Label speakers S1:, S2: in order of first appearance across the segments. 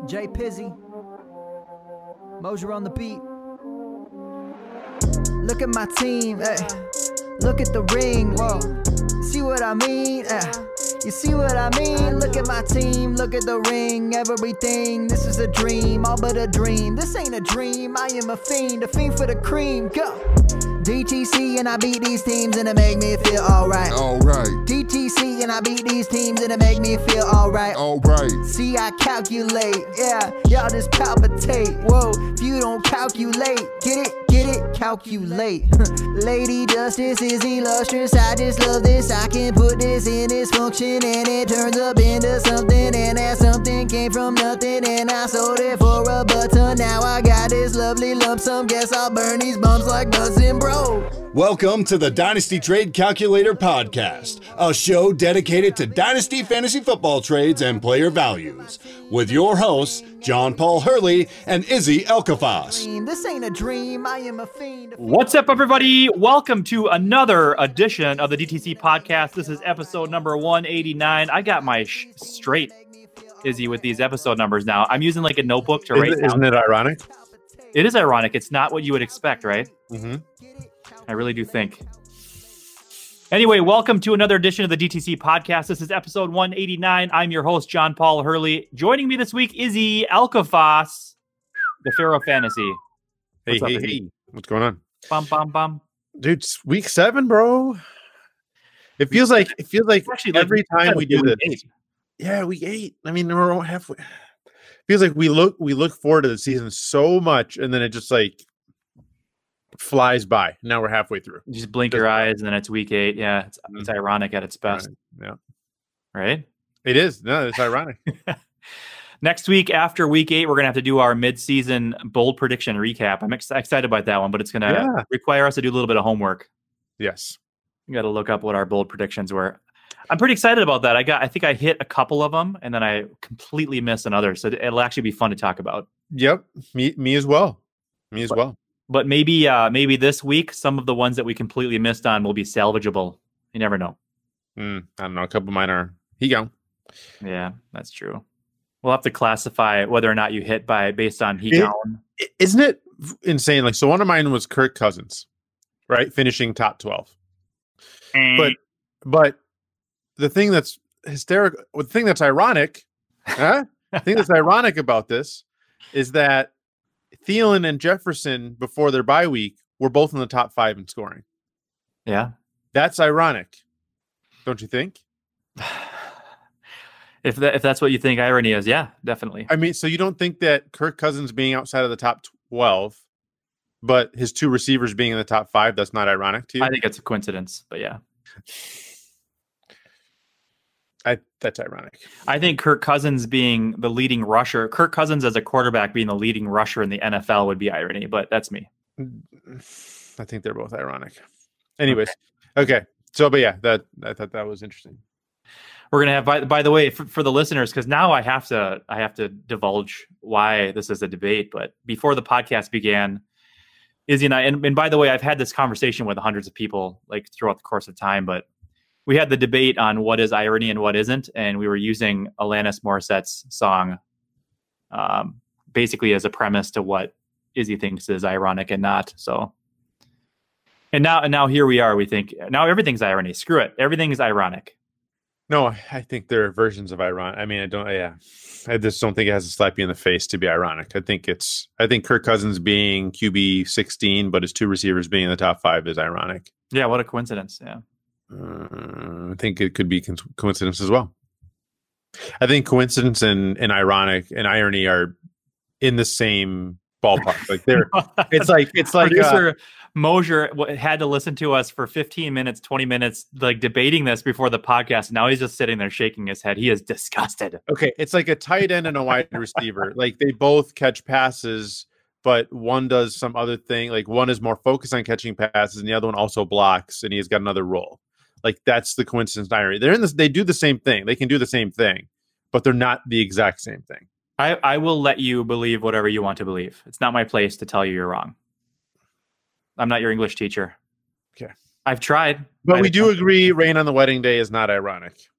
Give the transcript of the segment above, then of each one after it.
S1: Jay Pizzy, Mosier on the beat. Look at my team, look at the ring, whoa. See what I mean? You see what I mean? Look at my team, look at the ring, everything. This is a dream, all but a dream. This ain't a dream, I am a fiend for the cream. Go! DTC and I beat these teams and it make me feel alright.
S2: Alright.
S1: DTC and I beat these teams and it make me feel alright.
S2: Alright.
S1: See, I calculate, yeah, y'all just palpitate. Whoa, if you don't calculate, get it, calculate. Lady Justice is illustrious, I just love this. I can put this in its function and it turns up into something. And that something came from nothing and I sold it for a button. Now I got this lovely lump sum, guess I'll burn these bumps like buzzing, bro.
S3: Welcome to the Dynasty Trade Calculator Podcast, a show dedicated to Dynasty Fantasy Football trades and player values, with your hosts, John Paul Hurley and Izzy Elkafas.
S1: This ain't a dream, I am a fiend.
S4: What's up, everybody? Welcome to another edition of the DTC Podcast. This is episode number 189. I got my straight, Izzy, with these episode numbers now. I'm using like a notebook to write down.
S5: Isn't it ironic?
S4: It is ironic. It's not what you would expect, right?
S5: Mm-hmm.
S4: I really do think. Anyway, welcome to another edition of the DTC Podcast. This is episode 189. I'm your host, John Paul Hurley. Joining me this week, Izzy Elkafas, the Pharaoh Fantasy.
S5: Hey, hey. What's going on?
S4: Bum, bum, bum.
S5: Dude, it's week 7, bro. It feels like
S4: actually
S5: every time we do this.
S4: 8.
S5: Yeah, week 8. I mean, we're halfway. Feels like we look forward to the season so much, and then it just like flies by. Now we're halfway through.
S4: You just blink your eyes, and then it's week 8. Yeah, it's ironic at its best.
S5: Right. Yeah,
S4: right.
S5: It is. No, it's ironic.
S4: Next week, after week 8, we're gonna have to do our mid-season bold prediction recap. I'm excited about that one, but it's gonna require us to do a little bit of homework.
S5: Yes,
S4: you got to look up what our bold predictions were. I'm pretty excited about that. I think I hit a couple of them, and then I completely missed another. So it'll actually be fun to talk about.
S5: Yep, me as well. Me as well.
S4: But maybe this week, some of the ones that we completely missed on will be salvageable. You never know.
S5: I don't know. A couple of mine are He-Gone.
S4: Yeah, that's true. We'll have to classify whether or not you hit based on He-Gone.
S5: Isn't it insane? Like, so one of mine was Kirk Cousins, right? Finishing top 12. But the thing that's hysterical, the thing that's ironic, the thing that's ironic about this is that Thielen and Jefferson, before their bye week, were both in the top 5 in scoring.
S4: Yeah.
S5: That's ironic. Don't you think?
S4: If that's what you think irony is, yeah, definitely.
S5: I mean, so you don't think that Kirk Cousins being outside of the top 12, but his 2 receivers being in the top 5, that's not ironic to you?
S4: I think it's a coincidence, but yeah.
S5: That's ironic.
S4: I think Kirk Cousins being the leading rusher, Kirk Cousins as a quarterback being the leading rusher in the NFL would be irony, but that's me.
S5: I think they're both ironic. Anyways, okay. So, but yeah, I thought that was interesting.
S4: We're gonna have, by the way, for the listeners, because now I have to divulge why this is a debate. But before the podcast began, Izzy and I, and by the way, I've had this conversation with hundreds of people like throughout the course of time, but we had the debate on what is irony and what isn't, and we were using Alanis Morissette's song basically as a premise to what Izzy thinks is ironic and not. So, and now here we are. We think now everything's irony. Screw it, everything is ironic.
S5: No, I think there are versions of ironic. I mean, I just don't think it has to slap you in the face to be ironic. I think Kirk Cousins being QB 16, but his 2 receivers being in the top 5 is ironic.
S4: Yeah, what a coincidence. Yeah.
S5: I think it could be coincidence as well. I think coincidence and ironic and irony are in the same ballpark. Like it's like
S4: producer Mosier had to listen to us for 15 minutes, 20 minutes, like debating this before the podcast. Now he's just sitting there shaking his head. He is disgusted.
S5: Okay, it's like a tight end and a wide receiver. Like they both catch passes, but one does some other thing. Like one is more focused on catching passes, and the other one also blocks, and he's got another role. Like that's the coincidence irony. They're in this. They do the same thing. They can do the same thing, but they're not the exact same thing.
S4: I will let you believe whatever you want to believe. It's not my place to tell you you're wrong. I'm not your English teacher.
S5: Okay,
S4: I've tried,
S5: but we do agree. Rain on the wedding day is not ironic.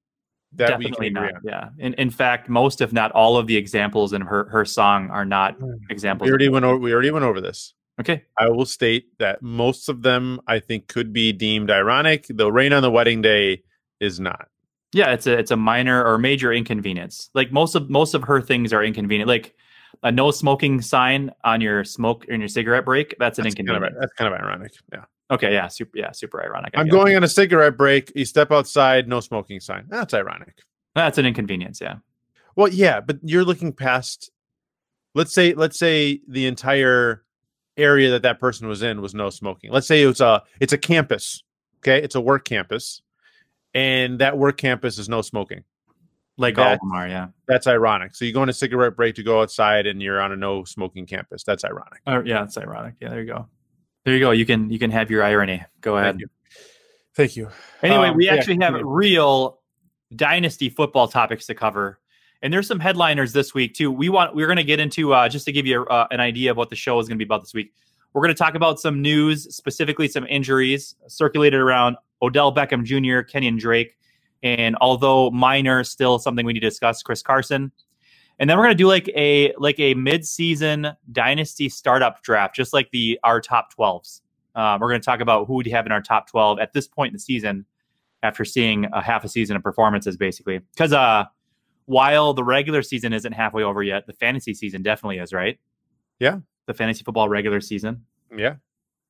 S5: That we can
S4: Definitely
S5: agree
S4: not.
S5: on.
S4: Yeah. In fact, most, if not all, of the examples in her song are not examples.
S5: We already went over this.
S4: Okay.
S5: I will state that most of them I think could be deemed ironic. The rain on the wedding day is not.
S4: Yeah, it's a minor or major inconvenience. Like most of her things are inconvenient. Like a no smoking sign on your cigarette break. That's an inconvenience.
S5: That's kind of ironic. Yeah.
S4: Okay. Yeah. Super ironic.
S5: I'm going on a cigarette break. You step outside, no smoking sign. That's ironic.
S4: That's an inconvenience. Yeah.
S5: Well, yeah, but you're looking past. Let's say the entire area that person was in was no smoking. Let's say it's a campus. Okay, it's a work campus, and that work campus is no smoking.
S4: Like all of them are, yeah.
S5: That's ironic. So you go on a cigarette break to go outside, and you're on a no smoking campus. That's ironic.
S4: Yeah, it's ironic. Yeah, there you go. There you go. You can have your irony. Go ahead.
S5: Thank you.
S4: Anyway, we actually have real dynasty football topics to cover, and there's some headliners this week too. We're going to get into just to give you an idea of what the show is going to be about this week. We're going to talk about some news, specifically some injuries circulated around Odell Beckham Jr., Kenyon Drake, and although minor, still something we need to discuss, Chris Carson. And then we're going to do like a mid-season dynasty startup draft, just like our top 12s. We're going to talk about who we have in our top 12 at this point in the season after seeing a half a season of performances, basically. Because while the regular season isn't halfway over yet, the fantasy season definitely is, right?
S5: Yeah.
S4: The fantasy football regular season.
S5: Yeah.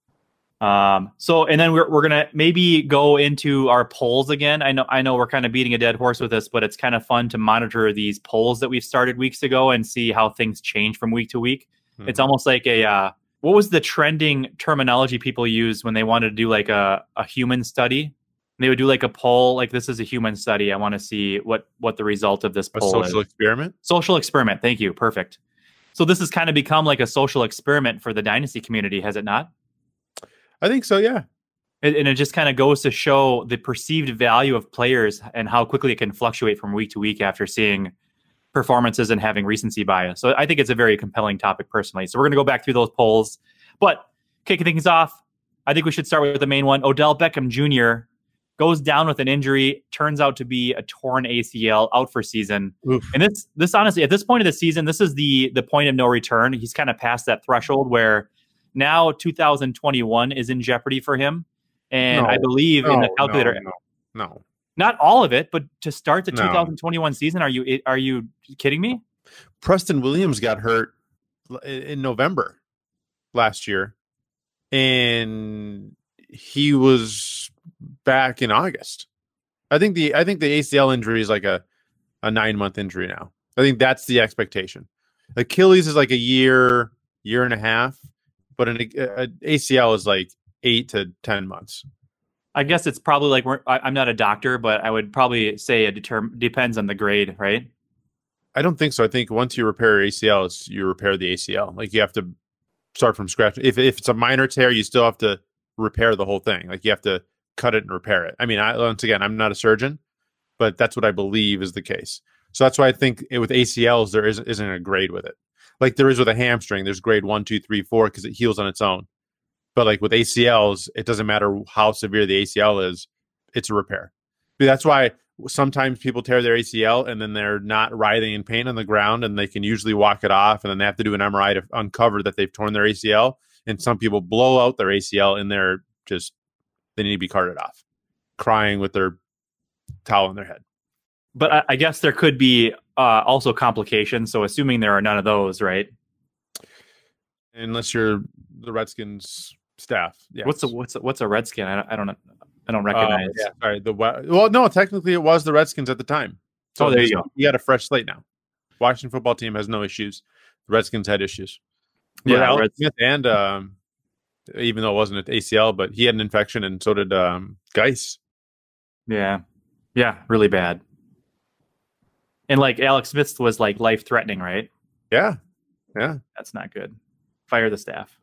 S4: And then we're gonna maybe go into our polls again. I know we're kind of beating a dead horse with this, but it's kind of fun to monitor these polls that we've started weeks ago and see how things change from week to week. Mm-hmm. It's almost like what was the trending terminology people use when they wanted to do like a human study? They would do like a poll, like this is a human study. I want to see what the result of this poll is.
S5: A social experiment?
S4: Social experiment. Thank you. Perfect. So this has kind of become like a social experiment for the dynasty community, has it not?
S5: I think so, yeah.
S4: And it just kind of goes to show the perceived value of players and how quickly it can fluctuate from week to week after seeing performances and having recency bias. So I think it's a very compelling topic personally. So we're going to go back through those polls. But kicking things off, I think we should start with the main one. Odell Beckham Jr. goes down with an injury, turns out to be a torn ACL, out for season. Oof. And this honestly, at this point of the season, this is the point of no return. He's kind of past that threshold where now 2021 is in jeopardy for him. And I believe in the calculator.
S5: No.
S4: Not all of it, but to start the 2021 season, are you kidding me?
S5: Preston Williams got hurt in November last year, and he was back in August. I think the ACL injury is like a 9-month injury now. I think that's the expectation. Achilles is like a year and a half, but an ACL is like 8 to 10 months.
S4: I guess it's probably like I'm not a doctor, but I would probably say it depends on the grade, right?
S5: I don't think so. I think once you repair your ACL, you repair the ACL. Like you have to start from scratch. If it's a minor tear, you still have to repair the whole thing. Like you have to cut it and repair it. I mean, once again, I'm not a surgeon, but that's what I believe is the case. So that's why I think with ACLs, there isn't a grade with it. Like there is with a hamstring, there's grade 1, 2, 3, 4 because it heals on its own. But like with ACLs, it doesn't matter how severe the ACL is, it's a repair. That's why sometimes people tear their ACL and then they're not writhing in pain on the ground and they can usually walk it off and then they have to do an MRI to uncover that they've torn their ACL. And some people blow out their ACL and they need to be carted off, crying with their towel on their head.
S4: But I guess there could be also complications. So assuming there are none of those, right?
S5: Unless you're the Redskins staff. Yeah.
S4: What's a Redskin? I don't recognize.
S5: Yeah, sorry. No, technically it was the Redskins at the time. So
S4: there you go.
S5: You got a fresh slate now. Washington football team has no issues. The Redskins had issues.
S4: Yeah,
S5: Alex Smith and even though it wasn't an ACL, but he had an infection, and so did Geis.
S4: Yeah, really bad. And like Alex Smith was like life threatening, right?
S5: Yeah.
S4: That's not good. Fire the staff.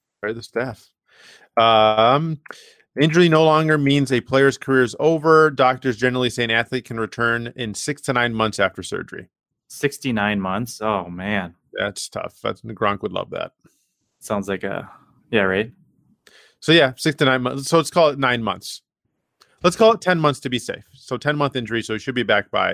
S5: Injury no longer means a player's career is over. Doctors generally say an athlete can return in 6 to 9 months after surgery.
S4: 69 months? Oh, man.
S5: That's tough. Gronk would love that.
S4: Sounds like right?
S5: So, 6 to 9 months. So let's call it 9 months. Let's call it 10 months to be safe. So 10-month injury, so he should be back by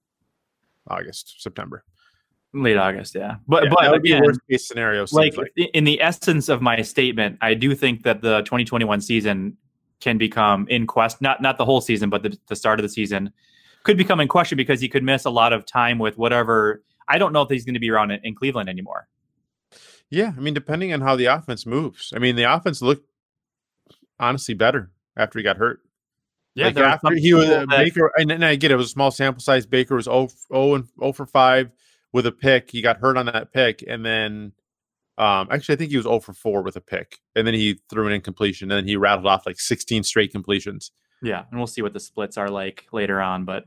S5: August, September.
S4: Late August, yeah. But
S5: that would be
S4: again,
S5: worst case scenario.
S4: Like in the essence of my statement, I do think that the 2021 season can become in question. Not the whole season, but the start of the season could become in question because he could miss a lot of time with whatever. I don't know if he's going to be around in Cleveland anymore.
S5: Yeah, I mean, depending on how the offense moves. I mean, the offense looked honestly better after he got hurt.
S4: Yeah,
S5: like after he was Baker, and I get it was a small sample size. Baker was 0 for 5 with a pick. He got hurt on that pick, and then actually I think he was 0 for 4 with a pick, and then he threw an incompletion, and then he rattled off like 16 straight completions.
S4: Yeah, and we'll see what the splits are like later on, but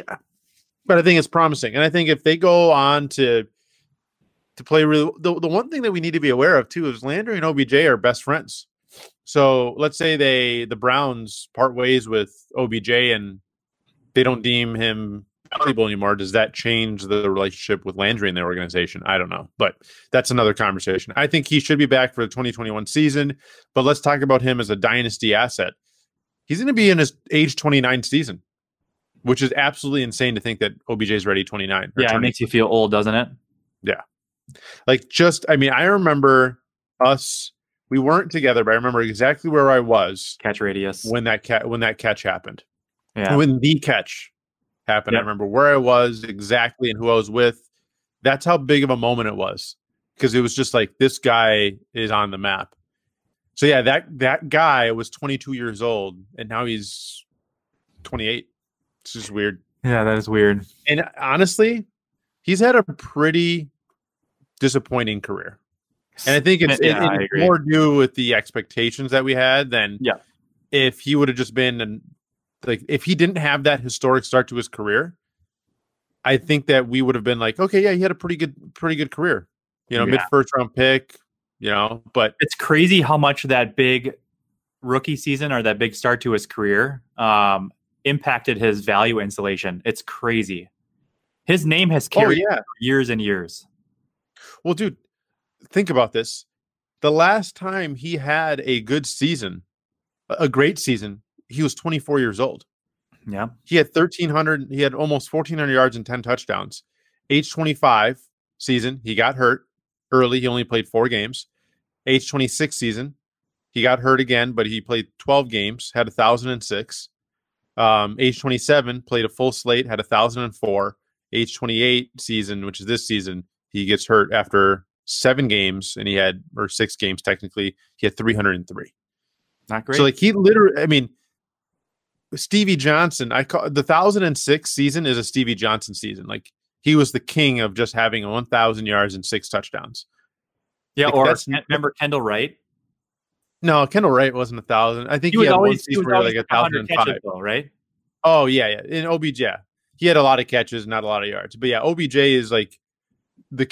S5: I think it's promising, and I think if they go on to play really, the one thing that we need to be aware of too is Landry and OBJ are best friends. So let's say the Browns part ways with OBJ and they don't deem him valuable anymore. Does that change the relationship with Landry in the organization? I don't know, but that's another conversation. I think he should be back for the 2021 season, but let's talk about him as a dynasty asset. He's going to be in his age 29 season, which is absolutely insane to think that OBJ is ready 29.
S4: Yeah, it makes you feel old, doesn't it?
S5: Yeah. Like I remember us, we weren't together, but I remember exactly where I was.
S4: Catch radius.
S5: When that catch happened.
S4: Yeah.
S5: When the catch happened. Yep. I remember where I was exactly and who I was with. That's how big of a moment it was. Because it was just like, this guy is on the map. So yeah, that guy was 22 years old and now he's 28. It's just weird.
S4: Yeah, that is weird.
S5: And honestly, he's had a pretty disappointing career. And I think it's more due with the expectations that we had than if he would have just been if he didn't have that historic start to his career, I think that we would have been like, okay, yeah, he had a pretty good career. Mid first round pick, but
S4: it's crazy how much that big rookie season or that big start to his career impacted his value installation. It's crazy. His name has carried for years and years.
S5: Well, dude, think about this. The last time he had a good season, a great season, he was 24 years old.
S4: Yeah.
S5: He had almost 1,400 yards and 10 touchdowns. Age 25 season, he got hurt early. He only played 4 games. Age 26 season, he got hurt again, but he played 12 games, had 1,006. Age 27, played a full slate, had 1,004. Age 28 season, which is this season, he gets hurt after 7 games, and or 6 games technically. He had 303.
S4: Not great.
S5: So he literally, Stevie Johnson. I call the 2006 season is a Stevie Johnson season. Like he was the king of just having 1,000 yards and 6 touchdowns.
S4: Yeah, or remember Kendall Wright?
S5: No, Kendall Wright wasn't 1,000. I think he had one season where like 1,005,
S4: right?
S5: Oh yeah. In OBJ, he had a lot of catches, not a lot of yards. But yeah, OBJ is like the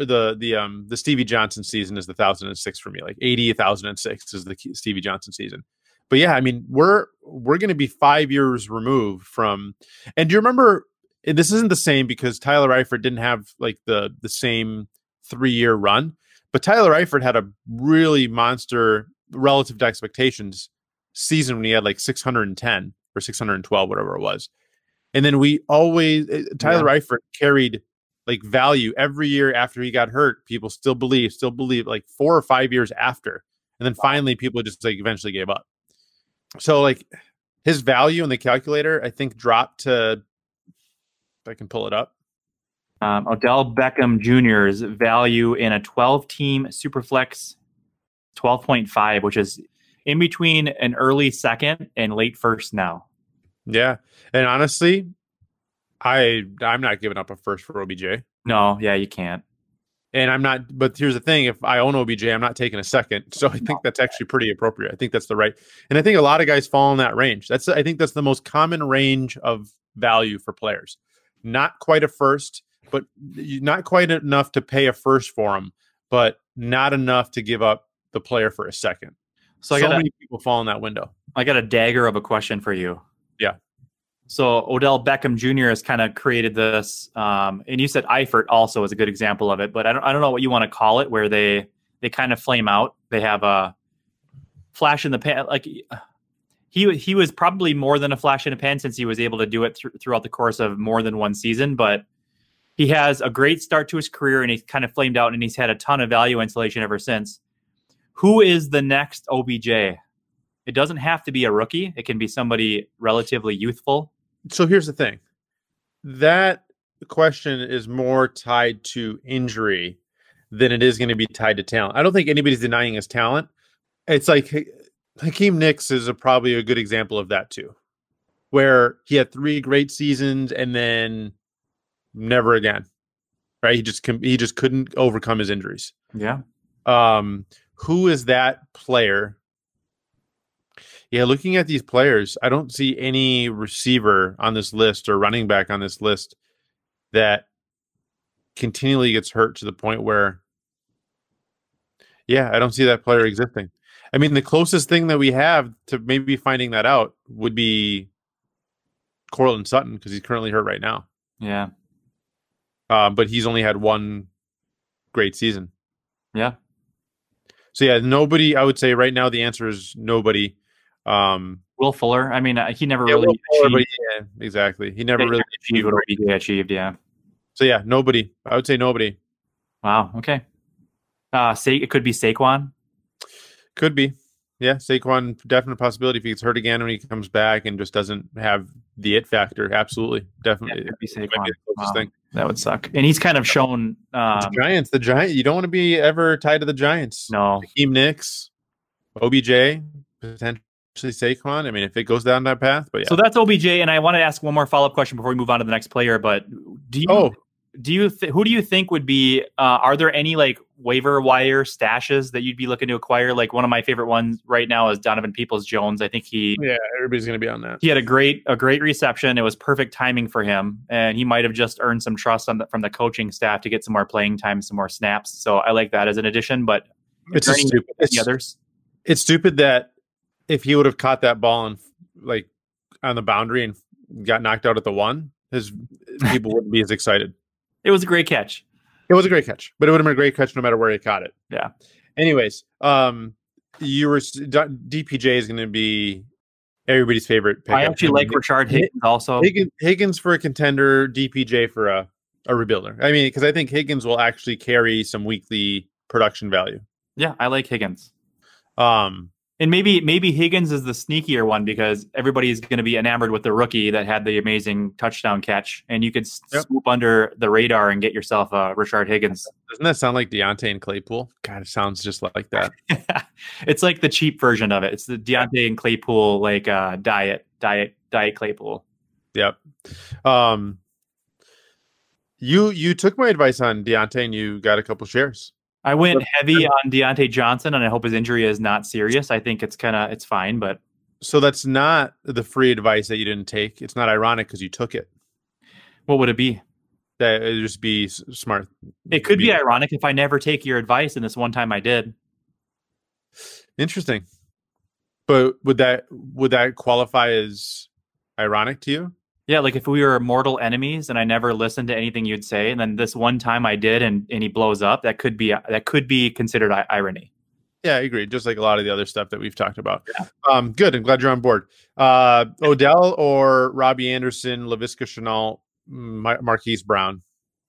S5: the Stevie Johnson season is the 1,006 for me. Like 1,006 is the Stevie Johnson season. But yeah, we're going to be 5 years removed from. And do you remember? And this isn't the same because Tyler Eifert didn't have like the same 3-year run, but Tyler Eifert had a really monster relative to expectations season when he had like 610 or 612, whatever it was. And then Tyler Eifert carried like value every year after he got hurt. People still believe like 4 or 5 years after. And then finally people just like eventually gave up. So like his value in the calculator, I think dropped to, if I can pull it up.
S4: Odell Beckham Jr.'s value in a 12-team Superflex 12.5, which is in between an early second and late first now.
S5: Yeah. And honestly, I'm not giving up a first for OBJ.
S4: No, yeah, you can't.
S5: And I'm not, but here's the thing. If I own OBJ, I'm not taking a second. So I think that's actually pretty appropriate. I think that's the right. And I think a lot of guys fall in that range. I think that's the most common range of value for players. Not quite a first, but not quite enough to pay a first for him, but not enough to give up the player for a second. So many people fall in that window.
S4: I got a dagger of a question for you.
S5: Yeah.
S4: So Odell Beckham Jr. has kind of created this, and you said Eifert also is a good example of it, but I don't know what you want to call it, where they kind of flame out. They have a flash in the pan. Like he was probably more than a flash in a pan since he was able to do it throughout the course of more than one season. But he has a great start to his career, and he's kind of flamed out, and he's had a ton of value insulation ever since. Who is the next OBJ? It doesn't have to be a rookie. It can be somebody relatively youthful.
S5: So here's the thing. That question is more tied to injury than it is going to be tied to talent. I don't think anybody's denying his talent. It's like Hakeem Nicks is probably a good example of that too, where he had 3 great seasons and then never again, right? He just couldn't overcome his injuries.
S4: Yeah.
S5: Who is that player? Yeah, looking at these players, I don't see any receiver on this list or running back on this list that continually gets hurt to the point where, yeah, I don't see that player existing. I mean, the closest thing that we have to maybe finding that out would be Courtland Sutton, because he's currently hurt right now.
S4: Yeah.
S5: But he's only had 1 great season.
S4: Yeah.
S5: So yeah, nobody. I would say right now the answer is nobody.
S4: Will Fuller. I mean, he never
S5: Will
S4: really
S5: Fuller,
S4: achieved.
S5: yeah, exactly. He never really
S4: achieved what OBJ achieved. Yeah.
S5: So yeah, nobody. I would say nobody.
S4: Wow. Okay. It could be Saquon.
S5: Could be. Yeah, Saquon, definite possibility if he gets hurt again when he comes back and just doesn't have the it factor. Absolutely. Definitely.
S4: Yeah, it could be
S5: It might
S4: Saquon.
S5: be the closest thing.
S4: That would suck. And he's kind of shown.
S5: The Giants. You don't want to be ever tied to the Giants.
S4: No.
S5: Hakeem Nicks, OBJ, potentially Saquon. I mean, if it goes down that path, but yeah.
S4: So that's OBJ, and I want to ask one more follow-up question before we move on to the next player. But who do you think would be? Are there any like waiver wire stashes that you'd be looking to acquire? Like one of my favorite ones right now is Donovan Peoples-Jones. I think
S5: everybody's going to be on that.
S4: He had a great reception. It was perfect timing for him, and he might have just earned some trust from the coaching staff to get some more playing time, some more snaps. So I like that as an addition. But
S5: it's stupid.
S4: The others,
S5: it's stupid that if he would have caught that ball and like on the boundary and got knocked out at the 1, his people wouldn't be as excited.
S4: It was a great catch.
S5: It was a great catch, but it would have been a great catch no matter where he caught it.
S4: Yeah.
S5: Anyways, DPJ is going to be everybody's favorite pick.
S4: I actually like Rashard Higgins also.
S5: Higgins for a contender, DPJ for a rebuilder. I mean, because I think Higgins will actually carry some weekly production value.
S4: Yeah, I like Higgins. And maybe Higgins is the sneakier one because everybody's going to be enamored with the rookie that had the amazing touchdown catch, and you could swoop under the radar and get yourself a Rashard Higgins.
S5: Doesn't that sound like Deontay and Claypool? God, it sounds just like that.
S4: It's like the cheap version of it. It's the Deontay and Claypool like diet Claypool.
S5: Yep. You took my advice on Deontay and you got a couple shares.
S4: I went heavy on Deontay Johnson, and I hope his injury is not serious. I think it's fine, but
S5: so that's not the free advice that you didn't take. It's not ironic because you took it.
S4: What would it be?
S5: That it'd just be smart.
S4: It could be ironic if I never take your advice, and this one time I did.
S5: Interesting, but would that qualify as ironic to you?
S4: Yeah, like if we were mortal enemies and I never listened to anything you'd say, and then this one time I did, and he blows up, that could be considered irony.
S5: Yeah, I agree. Just like a lot of the other stuff that we've talked about. Yeah. Good. I'm glad you're on board. Odell or Robbie Anderson, Laviska Shenault, Marquise Brown.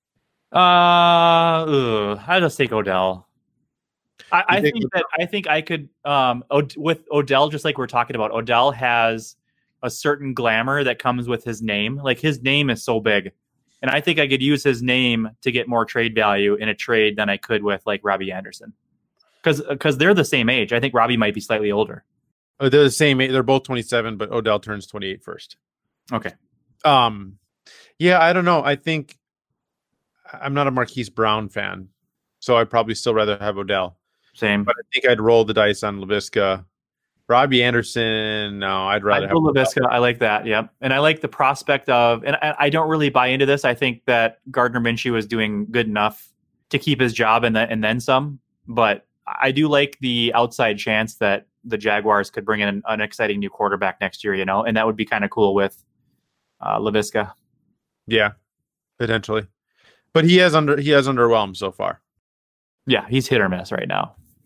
S4: I just take Odell. I think I could with Odell, just like we're talking about. Odell has a certain glamour that comes with his name. Like his name is so big, and I think I could use his name to get more trade value in a trade than I could with like Robbie Anderson, because they're the same age. I think Robbie might be slightly older.
S5: Oh, they're the same age. They're both 27, but Odell turns 28 first.
S4: Okay.
S5: Yeah, I don't know. I think I'm not a Marquise Brown fan, so I'd probably still rather have Odell.
S4: Same.
S5: But I think I'd roll the dice on Laviska. Robbie Anderson, no, I'd rather have
S4: Laviska. I like that. Yep. And I like the prospect of, and I don't really buy into this. I think that Gardner Minshew is doing good enough to keep his job and then some, but I do like the outside chance that the Jaguars could bring in an exciting new quarterback next year, and that would be kind of cool with Laviska.
S5: Yeah, potentially. But he has underwhelmed so far.
S4: Yeah, he's hit or miss right now.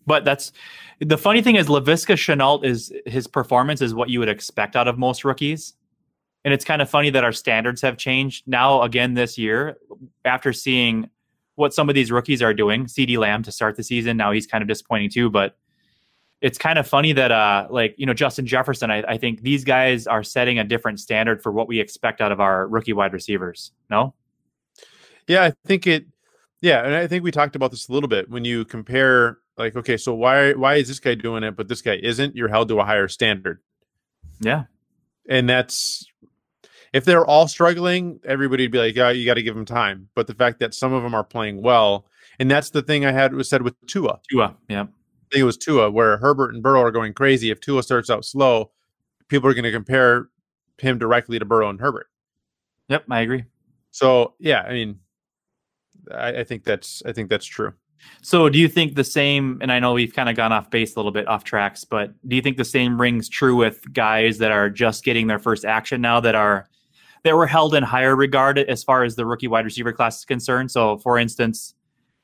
S4: But that's the funny thing is Laviska Shenault his performance is what you would expect out of most rookies. And it's kind of funny that our standards have changed now again this year after seeing what some of these rookies are doing. CeeDee Lamb to start the season. Now he's kind of disappointing too, but it's kind of funny that Justin Jefferson, I think these guys are setting a different standard for what we expect out of our rookie wide receivers. No?
S5: Yeah, I think and I think we talked about this a little bit when you compare, like, okay, so why is this guy doing it, but this guy isn't? You're held to a higher standard.
S4: Yeah.
S5: And that's, if they're all struggling, everybody'd be like, yeah, you got to give them time. But the fact that some of them are playing well, and that's the thing was said with Tua.
S4: Yeah.
S5: I think it was Tua, where Herbert and Burrow are going crazy. If Tua starts out slow, people are going to compare him directly to Burrow and Herbert.
S4: Yep, I agree.
S5: So yeah, I mean, I think that's true.
S4: So do you think the same, and I know we've kind of gone off base a little bit, off tracks, but do you think the same rings true with guys that are just getting their first action now that were held in higher regard as far as the rookie wide receiver class is concerned? So for instance,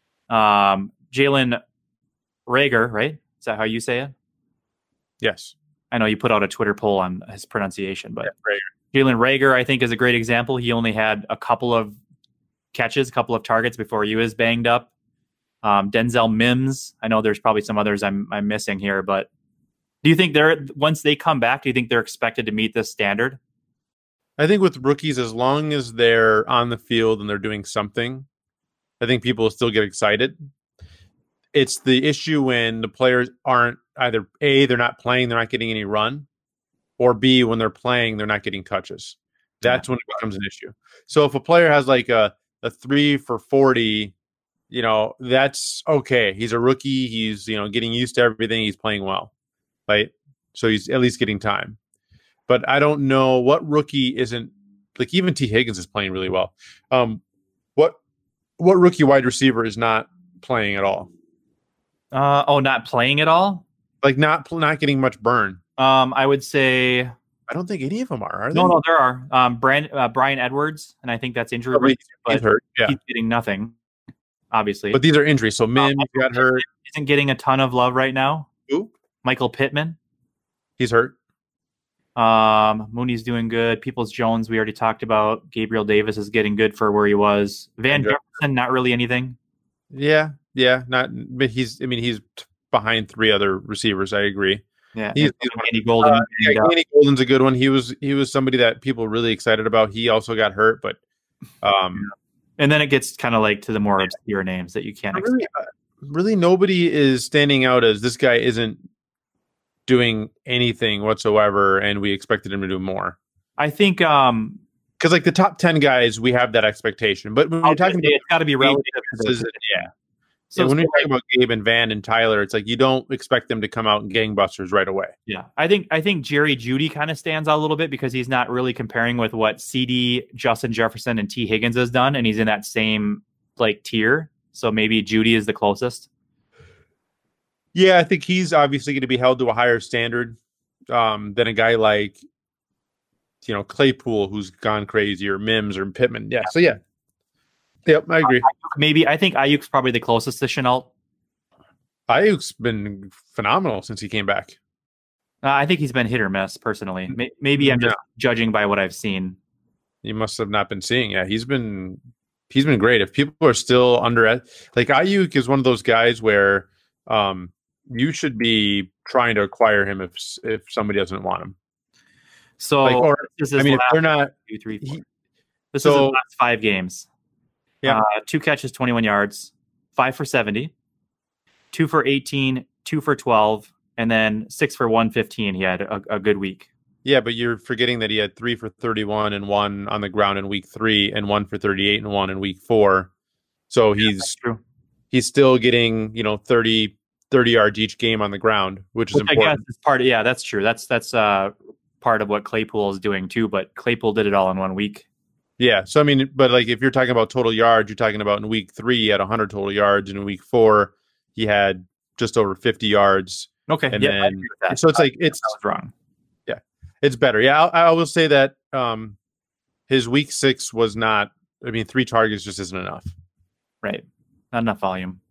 S4: Jalen Reagor, right? Is that how you say it?
S5: Yes.
S4: I know you put out a Twitter poll on his pronunciation, but
S5: yeah,
S4: Jalen Reagor, I think, is a great example. He only had a couple of catches, a couple of targets before he was banged up. Denzel Mims, I know there's probably some others I'm missing here, but do you think once they come back, do you think they're expected to meet this standard?
S5: I think with rookies, as long as they're on the field and they're doing something, I think people will still get excited. It's the issue when the players aren't either A, they're not playing, they're not getting any run, or B, when they're playing, they're not getting touches. That's when it becomes an issue. So if a player has like a 3 for 40, that's okay. He's a rookie. He's, getting used to everything. He's playing well, right? So he's at least getting time. But I don't know what rookie isn't, like, even T. Higgins is playing really well. What rookie wide receiver is not playing at all?
S4: Not playing at all?
S5: Like not getting much burn.
S4: I would say,
S5: I don't think any of them are they?
S4: No, there are. Brian Edwards, and I think that's injury.
S5: He's hurt. Yeah.
S4: He's getting nothing, obviously.
S5: But these are injuries. So Mims got hurt.
S4: Isn't getting a ton of love right now.
S5: Who?
S4: Michael Pittman.
S5: He's hurt.
S4: Mooney's doing good. Peoples-Jones, we already talked about. Gabriel Davis is getting good for where he was. Van Jefferson, not really anything.
S5: Yeah. Not. But he's behind 3 other receivers. I agree.
S4: Yeah, he's Andy Golden.
S5: Andy Golden's a good one. He was somebody that people were really excited about. He also got hurt, but
S4: and then it gets kind of like to the more obscure names that you can't expect.
S5: Really nobody is standing out as this guy isn't doing anything whatsoever, and we expected him to do more.
S4: I think
S5: because like the top 10 guys, we have that expectation, but when you're talking about,
S4: it's got to be relative.
S5: So when we talk about Gabe and Van and Tyler, it's like you don't expect them to come out and gangbusters right away.
S4: Yeah, I think Jerry Jeudy kind of stands out a little bit because he's not really comparing with what CD, Justin Jefferson, and T. Higgins has done, and he's in that same like tier. So maybe Jeudy is the closest.
S5: Yeah, I think he's obviously going to be held to a higher standard than a guy like Claypool, who's gone crazy, or Mims or Pittman. Yeah. So yeah. Yep, I agree.
S4: I think Ayuk's probably the closest to Shenault.
S5: Ayuk's been phenomenal since he came back.
S4: I think he's been hit or miss, personally. Maybe I'm just judging by what I've seen.
S5: You must have not been seeing. Yeah, he's been great. If people are still under, like, Ayuk is one of those guys where you should be trying to acquire him if somebody doesn't want him.
S4: So,
S5: if they're not,
S4: 2, 3, 4. This is the last 5 games.
S5: Yeah,
S4: 2 catches, 21 yards, 5 for 70, 2 for 18, 2 for 12, and then 6 for 115. He had a good week.
S5: Yeah, but you're forgetting that he had 3 for 31 and 1 on the ground in week 3 and 1 for 38 and 1 in week 4. So he's still getting 30 yards each game on the ground, which is important.
S4: I guess it's part. Yeah, that's true. That's part of what Claypool is doing too. But Claypool did it all in 1 week.
S5: Yeah. So, but like if you're talking about total yards, you're talking about in week 3, he had 100 total yards. And in week 4, he had just over 50 yards.
S4: Okay.
S5: And then, so it's like, it's
S4: wrong.
S5: Yeah. It's better. Yeah. I will say that his week 6 was not, 3 targets just isn't enough.
S4: Right. Not enough volume.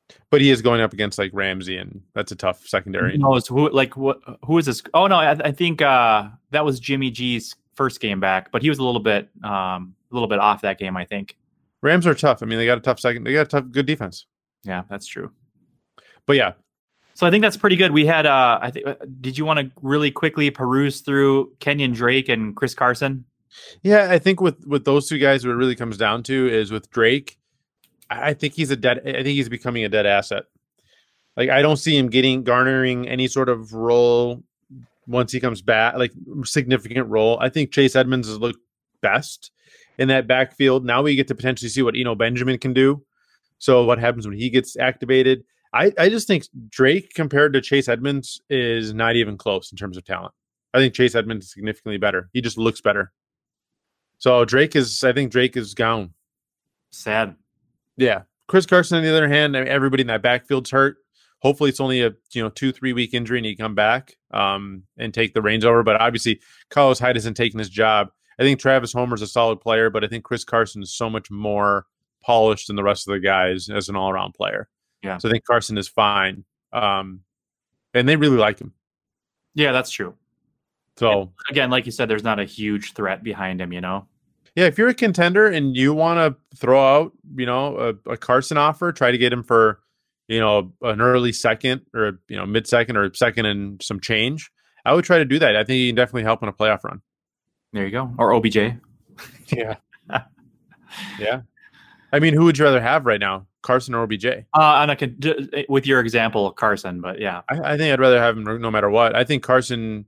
S5: But he is going up against like Ramsey, and that's a tough secondary.
S4: Who knows who is this? Oh no, I think that was Jimmy G's first game back, but he was a little bit off that game, I think.
S5: Rams are tough. I mean, they got a tough second. They got a tough, good defense.
S4: Yeah, that's true.
S5: But yeah,
S4: so I think that's pretty good. We had I think did you want to really quickly peruse through Kenyon Drake and Chris Carson?
S5: Yeah, I think with those two guys, what it really comes down to is with Drake, I think he's becoming a dead asset. Like I don't see him garnering any sort of role once he comes back, like significant role. I think Chase Edmonds has looked best in that backfield. Now we get to potentially see what Eno Benjamin can do. So what happens when he gets activated? I just think Drake compared to Chase Edmonds is not even close in terms of talent. I think Chase Edmonds is significantly better. He just looks better. So I think Drake is gone.
S4: Sad.
S5: Yeah. Chris Carson, on the other hand, everybody in that backfield's hurt. Hopefully it's only a 2-3 week injury and he come back and take the reins over. But obviously Carlos Hyde isn't taking his job. I think Travis Homer's a solid player, but I think Chris Carson is so much more polished than the rest of the guys as an all-around player.
S4: Yeah.
S5: So I think Carson is fine. And they really like him.
S4: Yeah, that's true.
S5: So
S4: and again, like you said, there's not a huge threat behind him,
S5: Yeah, if you're a contender and you want to throw out, a Carson offer, try to get him for, an early second or, mid-second or second and some change, I would try to do that. I think he can definitely help in a playoff run.
S4: There you go. Or OBJ.
S5: Yeah. Yeah. I mean, who would you rather have right now, Carson or OBJ?
S4: With your example, Carson, but yeah.
S5: I think I'd rather have him no matter what. I think Carson's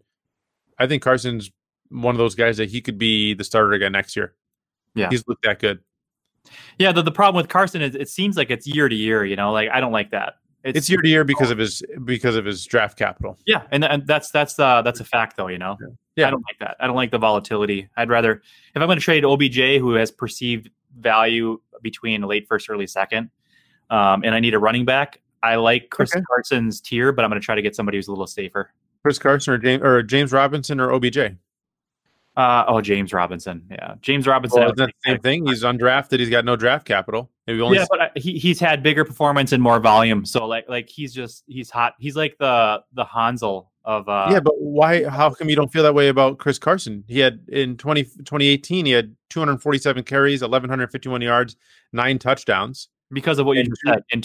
S5: one of those guys that he could be the starter again next year.
S4: Yeah.
S5: He's looked that good.
S4: Yeah, the problem with Carson is it seems like it's year to year, like I don't like that.
S5: It's year to year because of his draft capital.
S4: Yeah, and that's a fact though, Yeah. I don't like that. I don't like the volatility. I'd rather, if I'm going to trade OBJ, who has perceived value between late first, early second, and I need a running back, I like Chris Carson's tier, but I'm going to try to get somebody who's a little safer.
S5: Chris Carson or James Robinson or OBJ?
S4: James Robinson. Yeah, James Robinson.
S5: Well, that's the same thing. He's undrafted. He's got no draft capital.
S4: But he's had bigger performance and more volume. So like he's hot. He's like the Hansel of.
S5: Yeah, but why? How come you don't feel that way about Chris Carson? He had in 2018, he had 247 carries, 1,151 yards, 9 touchdowns.
S4: Because of what you just said in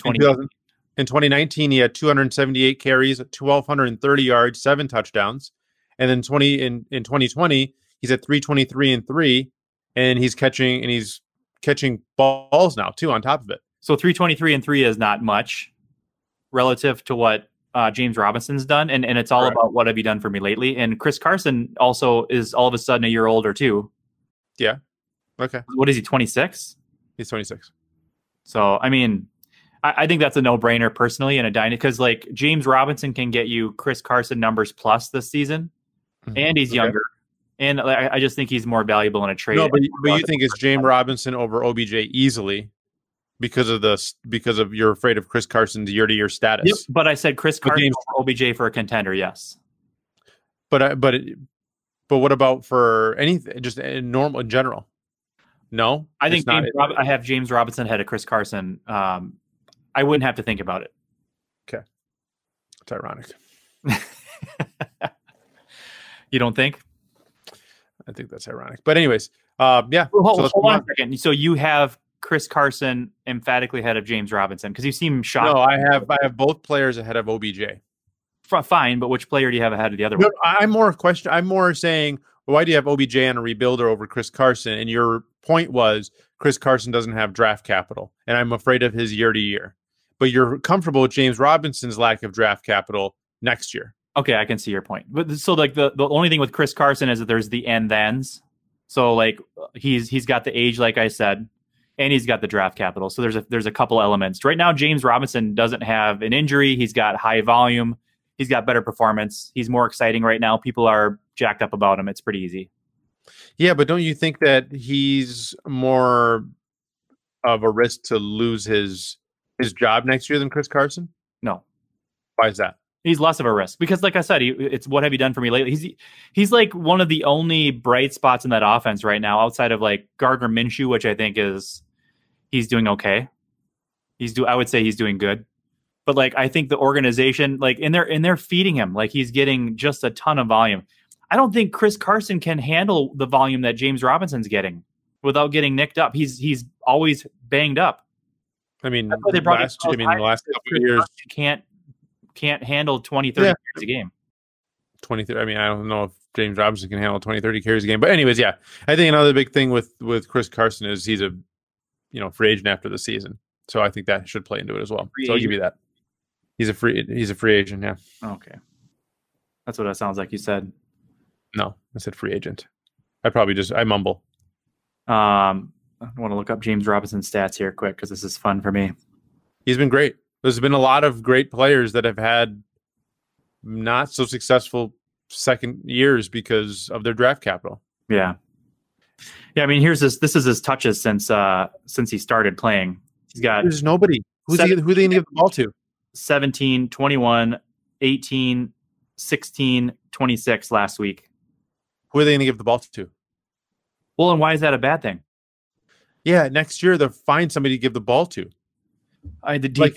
S5: 2019, he had 278 carries, 1,230 yards, 7 touchdowns, and then in 2020. He's at 323 and 3, and he's catching balls now too on top of it.
S4: So 323 and 3 is not much relative to what James Robinson's done, and it's all about what have you done for me lately. And Chris Carson also is all of a sudden a year older too.
S5: Yeah. Okay.
S4: What is he? 26.
S5: He's 26.
S4: So I mean, I think that's a no-brainer personally in a dynasty because like James Robinson can get you Chris Carson numbers plus this season, and he's younger. And I just think he's more valuable in a trade.
S5: No, but you think it's James Robinson over OBJ easily because of you're afraid of Chris Carson's year-to-year status.
S4: Yep, but I said Chris Carson over OBJ for a contender, yes.
S5: But what about for anything, just normal in general? No,
S4: I think I have James Robinson ahead of Chris Carson. I wouldn't have to think about it.
S5: Okay, it's ironic.
S4: You don't think?
S5: I think that's ironic. But anyways, yeah.
S4: Hold on a second. So you have Chris Carson emphatically ahead of James Robinson because you seem shocked.
S5: No, I have both players ahead of OBJ.
S4: Fine, but which player do you have ahead of the other one?
S5: I'm more saying, why do you have OBJ on a rebuilder over Chris Carson? And your point was Chris Carson doesn't have draft capital, and I'm afraid of his year to year. But you're comfortable with James Robinson's lack of draft capital next year.
S4: Okay, I can see your point. But so like the only thing with Chris Carson is that there's the and thens. So like he's got the age, like I said, and he's got the draft capital. So there's a couple elements. Right now, James Robinson doesn't have an injury. He's got high volume. He's got better performance. He's more exciting right now. People are jacked up about him. It's pretty easy.
S5: Yeah, but don't you think that he's more of a risk to lose his job next year than Chris Carson?
S4: No.
S5: Why is that?
S4: He's less of a risk because, like I said, it's what have you done for me lately? He's like one of the only bright spots in that offense right now, outside of like Gardner Minshew, which I think he's doing okay. I would say he's doing good. but like I think the organization, like in they're feeding him, like he's getting just a ton of volume. I don't think Chris Carson can handle the volume that James Robinson's getting without getting nicked up. He's always banged up.
S5: I mean,
S4: That's why they brought
S5: the last couple of years
S4: can't handle 20, 30 carries a game.
S5: 20, 30. I mean, I don't know if James Robinson can handle 20, 30 carries a game. But anyways, yeah. I think another big thing with Chris Carson is he's a free agent after the season. So I think that should play into it as well. So I'll give you that. He's a free agent, yeah.
S4: Okay. That's what it sounds like you said.
S5: No, I said free agent. I mumble.
S4: I want to look up James Robinson's stats here quick because this is fun for me.
S5: He's been great. There's been a lot of great players that have had not so successful second years because of their draft capital.
S4: Yeah. I mean, this is his touches since he started playing. He's got
S5: there's nobody. Who are they going to give the ball to?
S4: 17, 21, 18, 16, 26 last week.
S5: Who are they going to give the ball to?
S4: Well, and why is that a bad thing?
S5: Yeah, next year they'll find somebody to give the ball to.
S4: The deep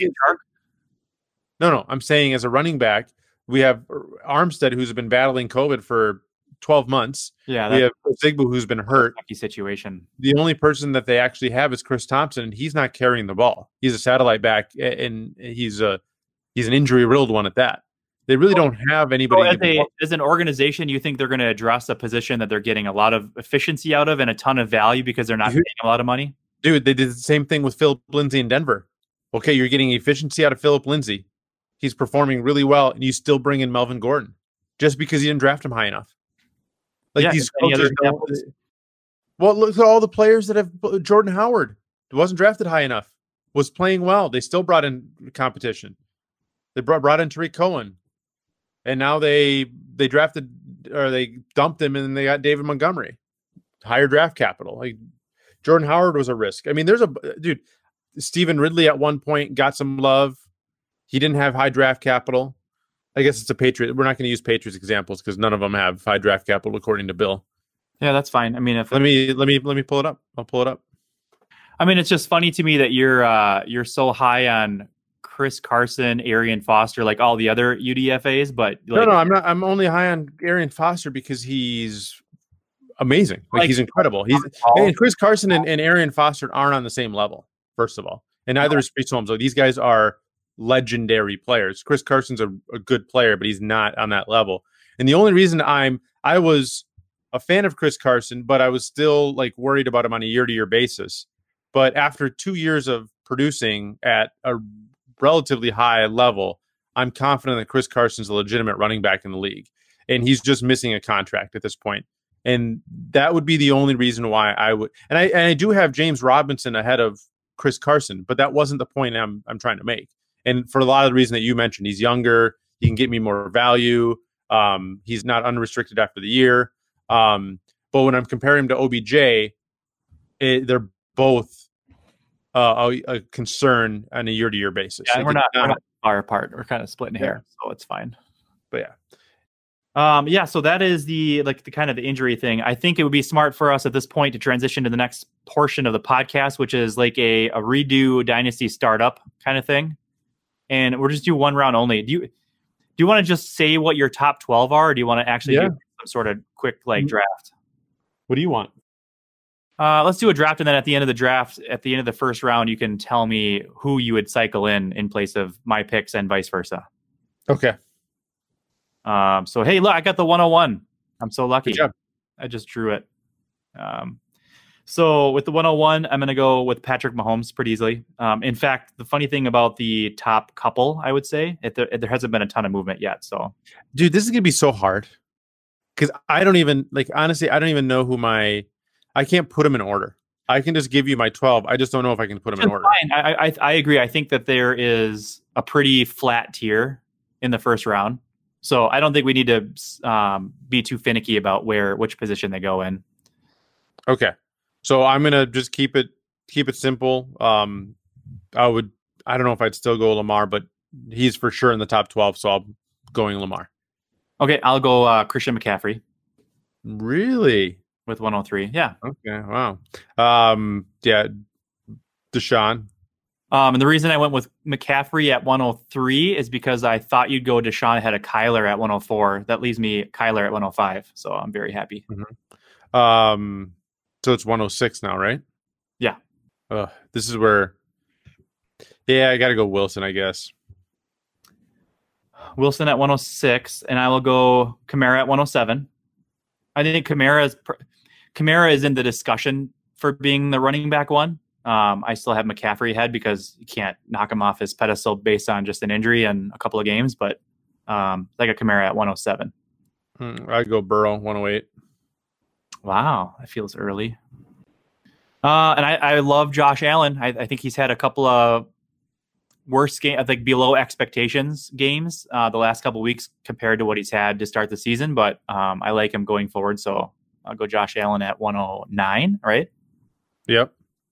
S5: No. I'm saying as a running back, we have Armstead, who's been battling COVID for 12 months.
S4: Yeah,
S5: we have Zigbu, who's been hurt.
S4: Situation.
S5: The only person that they actually have is Chris Thompson, and he's not carrying the ball. He's a satellite back, and he's an injury-riddled one at that. They really don't have anybody.
S4: So as an organization, you think they're going to address a position that they're getting a lot of efficiency out of and a ton of value because they're not paying a lot of money?
S5: Dude, they did the same thing with Philip Lindsay in Denver. Okay, you're getting efficiency out of Philip Lindsay. He's performing really well, and you still bring in Melvin Gordon just because you didn't draft him high enough. Like these coaches well, look at all the players that have Jordan Howard. Wasn't drafted high enough. Was playing well. They still brought in competition. They brought in Tariq Cohen. And now they drafted or they dumped him and they got David Montgomery. Higher draft capital. Like Jordan Howard was a risk. I mean, Stephen Ridley at one point got some love. He didn't have high draft capital. I guess it's a Patriot. We're not going to use Patriots examples because none of them have high draft capital according to Bill.
S4: Yeah, that's fine. I mean,
S5: let me pull it up. I'll pull it up.
S4: I mean, it's just funny to me that you're so high on Chris Carson, Arian Foster, like all the other UDFAs, but
S5: no, I'm not. I'm only high on Arian Foster because he's amazing. Like he's incredible. And Chris Carson and Arian Foster aren't on the same level. First of all, and neither is Priest Holmes. Like these guys are legendary players. Chris Carson's a good player, but he's not on that level. And the only reason I was a fan of Chris Carson, but I was still like worried about him on a year-to-year basis. But after 2 years of producing at a relatively high level, I'm confident that Chris Carson's a legitimate running back in the league. And he's just missing a contract at this point. And that would be the only reason why I would. And I do have James Robinson ahead of Chris Carson, but that wasn't the point I'm trying to make. And for a lot of the reason that you mentioned, he's younger, he can get me more value. He's not unrestricted after the year. But when I'm comparing him to OBJ, they're both a concern on a year-to-year basis.
S4: Yeah, we're not far apart. We're kind of splitting hair, so it's fine.
S5: But yeah.
S4: So that is the kind of the injury thing. I think it would be smart for us at this point to transition to the next portion of the podcast, which is like a redo dynasty startup kind of thing. And we'll just do one round only. Do you want to just say what your top 12 are, or do you want to actually do some sort of quick draft?
S5: What do you want?
S4: Let's do a draft, and then at the end of the draft, at the end of the first round, you can tell me who you would cycle in place of my picks and vice versa.
S5: Okay.
S4: So, hey, look, I got the 101. I'm so lucky.
S5: Good job.
S4: I just drew it. So with the 101, I'm going to go with Patrick Mahomes pretty easily. In fact, the funny thing about the top couple, I would say, there hasn't been a ton of movement yet. So,
S5: dude, this is going to be so hard because I don't even honestly, I don't even know I can't put them in order. I can just give you my 12. I just don't know if I can put them in order.
S4: Fine. I agree. I think that there is a pretty flat tier in the first round. So I don't think we need to be too finicky about which position they go in.
S5: Okay. So I'm gonna just keep it simple. I don't know if I'd still go Lamar, but he's for sure in the top 12, so I'm going Lamar.
S4: Okay, I'll go Christian McCaffrey.
S5: Really?
S4: With 103, yeah.
S5: Okay, wow. Yeah, Deshaun.
S4: And the reason I went with McCaffrey at 103 is because I thought you'd go Deshaun ahead of Kyler at 104. That leaves me Kyler at 105. So I'm very happy.
S5: So it's 106 now, right?
S4: Yeah.
S5: This is where, I got to go Wilson, I guess.
S4: Wilson at 106, and I will go Kamara at 107. I think Kamara is in the discussion for being the running back one. I still have McCaffrey ahead because you can't knock him off his pedestal based on just an injury and a couple of games, but I got Kamara at 107.
S5: I'd go Burrow, 108.
S4: Wow, that feels early. And I love Josh Allen. I think he's had a couple of worst game, I think below expectations games the last couple of weeks compared to what he's had to start the season. But I like him going forward, so I'll go Josh Allen at 109. Right?
S5: Yep.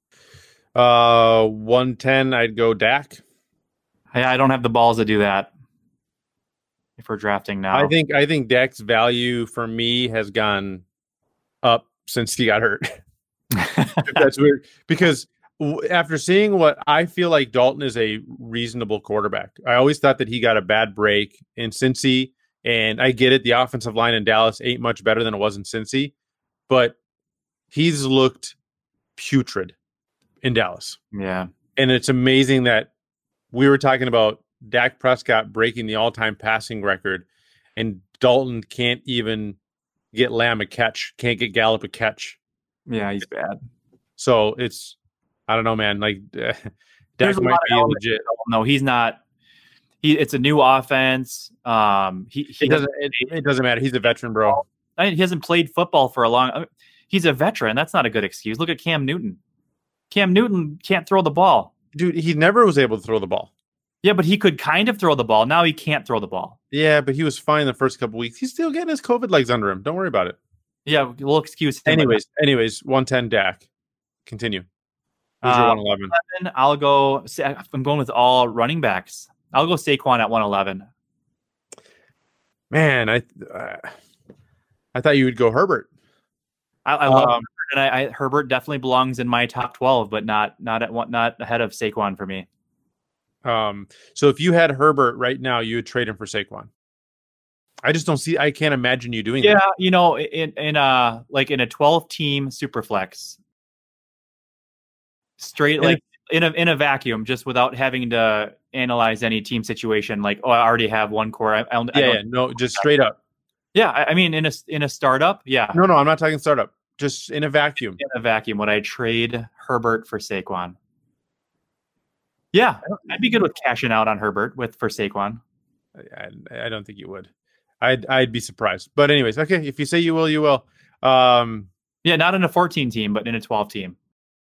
S5: 110. I'd go Dak.
S4: I don't have the balls to do that. If we're drafting now,
S5: I think Dak's value for me has gone up since he got hurt. That's weird because after seeing what I feel like Dalton is a reasonable quarterback. I always thought that he got a bad break in Cincy, and I get it. The offensive line in Dallas ain't much better than it was in Cincy, but he's looked putrid in Dallas.
S4: Yeah.
S5: And it's amazing that we were talking about Dak Prescott breaking the all-time passing record, and Dalton can't even get Lamb a catch, can't get Gallup a catch.
S4: Yeah, he's bad.
S5: So it's, I don't know, man. Like Dak might be legit.
S4: No, he's not. It's a new offense.
S5: It doesn't matter. He's a veteran, bro.
S4: He hasn't played football for a long. He's a veteran. That's not a good excuse. Look at Cam Newton. Cam Newton can't throw the ball.
S5: Dude, he never was able to throw the ball.
S4: Yeah, but he could kind of throw the ball. Now he can't throw the ball.
S5: Yeah, but he was fine the first couple weeks. He's still getting his COVID legs under him. Don't worry about it.
S4: Yeah, we'll excuse him.
S5: Anyways, 110 Dak. Continue. Who's your 111?
S4: I'll go. I'm going with all running backs. I'll go Saquon at 111.
S5: Man, I thought you would go Herbert.
S4: I love Herbert, and Herbert definitely belongs in my top 12, but not ahead of Saquon for me.
S5: So if you had Herbert right now, you would trade him for Saquon. I can't imagine you doing that.
S4: Yeah, you know, in a 12-team superflex, straight like in a vacuum, just without having to analyze any team situation. Like, I already have one core.
S5: Just straight up.
S4: Yeah, I mean, in a startup, yeah.
S5: No, I'm not talking startup. Just in a vacuum.
S4: In a vacuum, would I trade Herbert for Saquon? Yeah, I'd be good with cashing out on Herbert for Saquon.
S5: I don't think you would. I'd be surprised. But anyways, okay, if you say you will, you will.
S4: Yeah, not in a 14 team, but in a 12 team.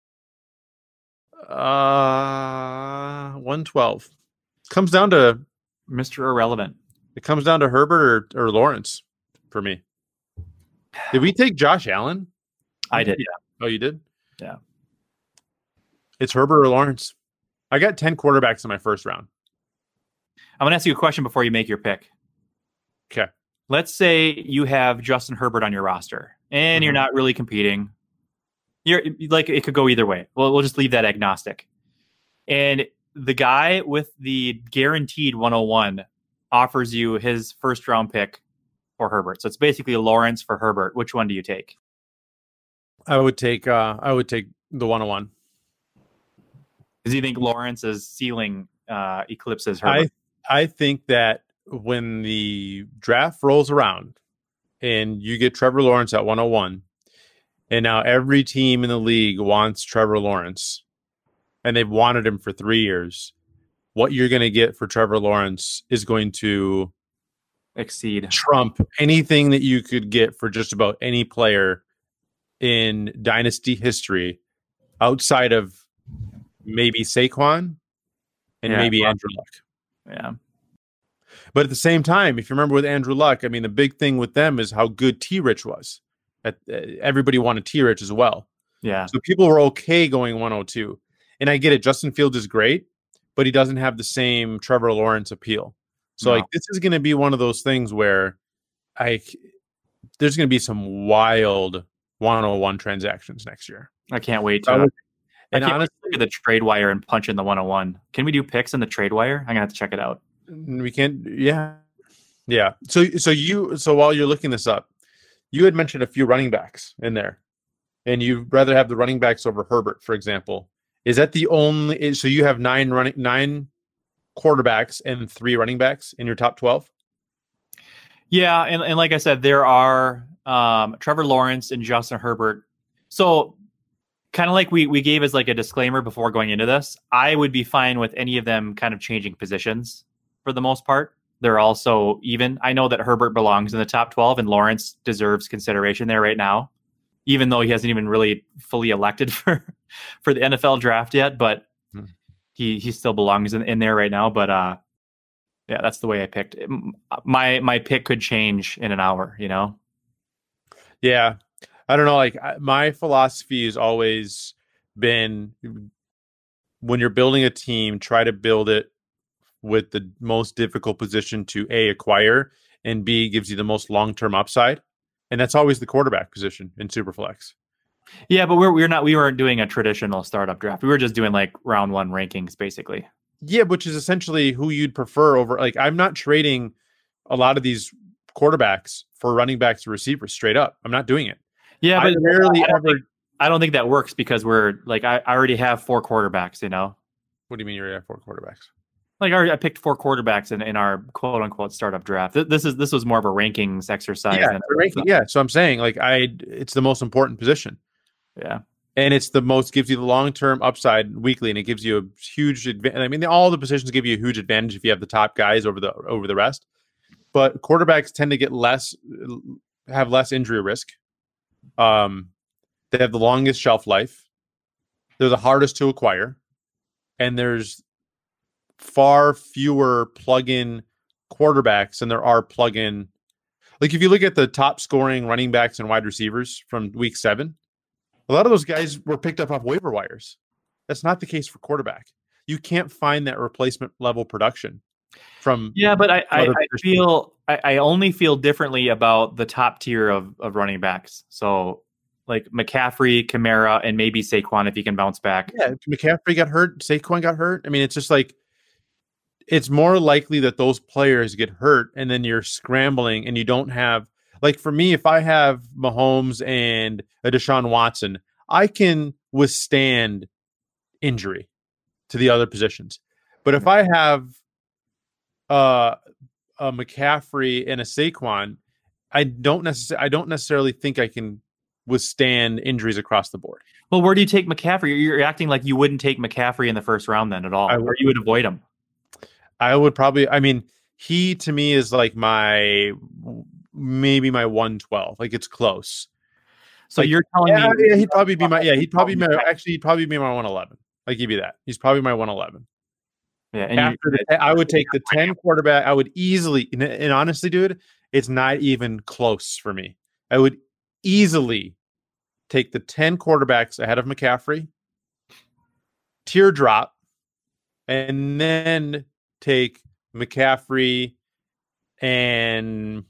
S5: 112. Comes down to
S4: Mr. Irrelevant.
S5: It comes down to Herbert or Lawrence for me. Did we take Josh Allen?
S4: I did, yeah.
S5: Oh, you did?
S4: Yeah.
S5: It's Herbert or Lawrence. I got 10 quarterbacks in my first round.
S4: I'm going to ask you a question before you make your pick.
S5: Okay.
S4: Let's say you have Justin Herbert on your roster and you're not really competing. You're like, it could go either way. Well, we'll just leave that agnostic. And the guy with the guaranteed 101 offers you his first round pick for Herbert. So it's basically Lawrence for Herbert. Which one do you take?
S5: I would take the 101.
S4: Does you think Lawrence's ceiling eclipses Herbert?
S5: I think that when the draft rolls around and you get Trevor Lawrence at 101, and now every team in the league wants Trevor Lawrence, and they've wanted him for 3 years, what you're going to get for Trevor Lawrence is going to
S4: exceed,
S5: trump anything that you could get for just about any player in dynasty history outside of maybe Saquon and maybe Andrew Luck.
S4: Yeah.
S5: But at the same time, if you remember with Andrew Luck, I mean, the big thing with them is how good T-Rich was. Everybody wanted T-Rich as well.
S4: Yeah.
S5: So people were okay going 102. And I get it. Justin Fields is great, but he doesn't have the same Trevor Lawrence appeal. So like this is going to be one of those things where there's going to be some wild 101 transactions next year.
S4: I can't wait.
S5: And
S4: I can't
S5: honestly,
S4: look at the trade wire and punch in the 101. Can we do picks in the trade wire? I'm gonna have to check it out.
S5: we can't. Yeah, yeah. So while you're looking this up, you had mentioned a few running backs in there, and you'd rather have the running backs over Herbert, for example. Is that the only? So you have nine quarterbacks and 3 running backs in your top 12.
S4: Yeah, and like I said, there are Trevor Lawrence and Justin Herbert. So kind of like we gave as like a disclaimer before going into this, I would be fine with any of them kind of changing positions for the most part. They're also even. I know that Herbert belongs in the top 12 and Lawrence deserves consideration there right now, even though he hasn't even really fully elected for the NFL draft yet, but he still belongs in there right now. But yeah, that's the way I picked it. My pick could change in an hour, you know?
S5: Yeah. I don't know. Like my philosophy has always been when you're building a team, try to build it with the most difficult position to A, acquire, and B, gives you the most long-term upside. And that's always the quarterback position in Superflex.
S4: Yeah, but we weren't doing a traditional startup draft. We were just doing like round 1 rankings, basically.
S5: Yeah, which is essentially who you'd prefer over. Like, I'm not trading a lot of these quarterbacks for running backs or receivers straight up. I'm not doing it.
S4: Yeah, but
S5: I
S4: don't think that works because we're like I already have 4 quarterbacks. You know.
S5: What do you mean you already have 4 quarterbacks?
S4: Like I picked 4 quarterbacks in our quote unquote startup draft. This was more of a rankings exercise.
S5: Yeah, ranking. Yeah, so I'm saying like it's the most important position.
S4: Yeah.
S5: And it's the most, gives you the long-term upside weekly, and it gives you a huge advantage. I mean, all the positions give you a huge advantage if you have the top guys over the rest. But quarterbacks tend to have less injury risk. They have the longest shelf life. They're the hardest to acquire, and there's far fewer plug-in quarterbacks than there are plug-in. Like if you look at the top scoring running backs and wide receivers from week 7. A lot of those guys were picked up off waiver wires. That's not the case for quarterback. You can't find that replacement level production from.
S4: Yeah, but I only feel differently about the top tier of running backs. So like McCaffrey, Kamara, and maybe Saquon if he can bounce back.
S5: Yeah, McCaffrey got hurt. Saquon got hurt. I mean, it's just like it's more likely that those players get hurt, and then you're scrambling, and you don't have. Like for me, if I have Mahomes and a Deshaun Watson, I can withstand injury to the other positions. But if I have a McCaffrey and a Saquon, I don't necessarily think I can withstand injuries across the board.
S4: Well, where do you take McCaffrey? You're acting like you wouldn't take McCaffrey in the first round then at all, or you would avoid him.
S5: I would probably. I mean, he to me is like maybe my 112. Like it's close.
S4: So like, you're telling me
S5: he'd probably be my he'd probably be my 111. I give you that. He's probably my 111.
S4: Yeah, and
S5: I would take the 10 quarterback. I would easily, and honestly, dude, it's not even close for me. I would easily take the 10 quarterbacks ahead of McCaffrey, teardrop, and then take McCaffrey and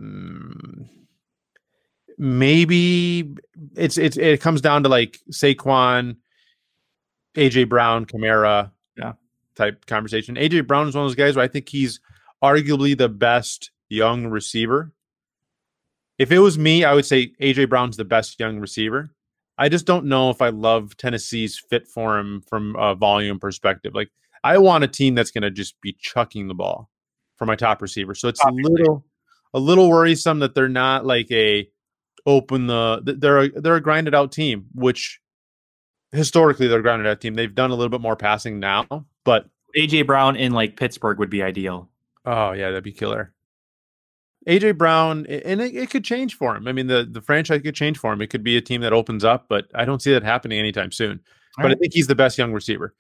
S5: maybe it comes down to like Saquon, AJ Brown, Kamara, type conversation. AJ Brown is one of those guys where I think he's arguably the best young receiver. If it was me, I would say AJ Brown's the best young receiver. I just don't know if I love Tennessee's fit for him from a volume perspective. Like I want a team that's going to just be chucking the ball for my top receiver. So it's a little worrisome that they're not like they're a grinded out team, which historically they're a grinded out team. They've done a little bit more passing now, but
S4: AJ Brown in like Pittsburgh would be ideal.
S5: Oh yeah, that'd be killer. AJ Brown, and it could change for him. I mean, the franchise could change for him. It could be a team that opens up, but I don't see that happening anytime soon. But I think he's the best young receiver.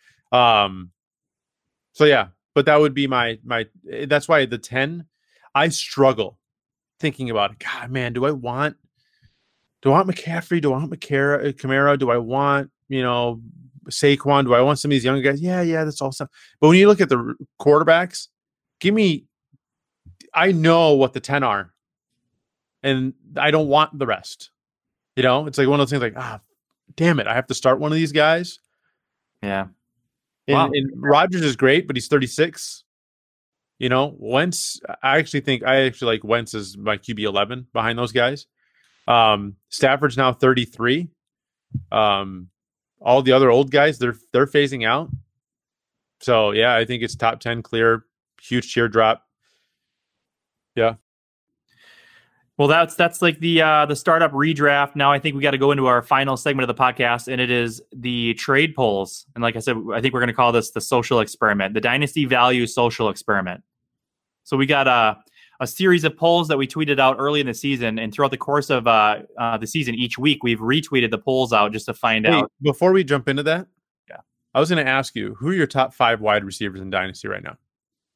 S5: So yeah, but that would be my. That's why the 10. I struggle thinking about it. God, man, do I want McCaffrey? Do I want Kamara? Do I want Saquon? Do I want some of these younger guys? Yeah, that's all stuff. But when you look at the quarterbacks, I know what the 10 are, and I don't want the rest. It's like one of those things like, damn it, I have to start one of these guys.
S4: Yeah.
S5: And,
S4: Wow.
S5: and Rodgers is great, but he's 36. You know, Wentz, I actually like Wentz as my QB 11 behind those guys. Stafford's now 33. All the other old guys, they're phasing out. So yeah, I think it's top 10 clear, huge teardrop. Yeah.
S4: Well, that's like the startup redraft. Now I think we got to go into our final segment of the podcast, and it is the trade polls. And like I said, I think we're going to call this the social experiment, the dynasty value social experiment. So we got a series of polls that we tweeted out early in the season, and throughout the course of the season, each week we've retweeted the polls out just to find out.
S5: Before we jump into that,
S4: yeah,
S5: I was going to ask you, who are your top 5 wide receivers in Dynasty right now?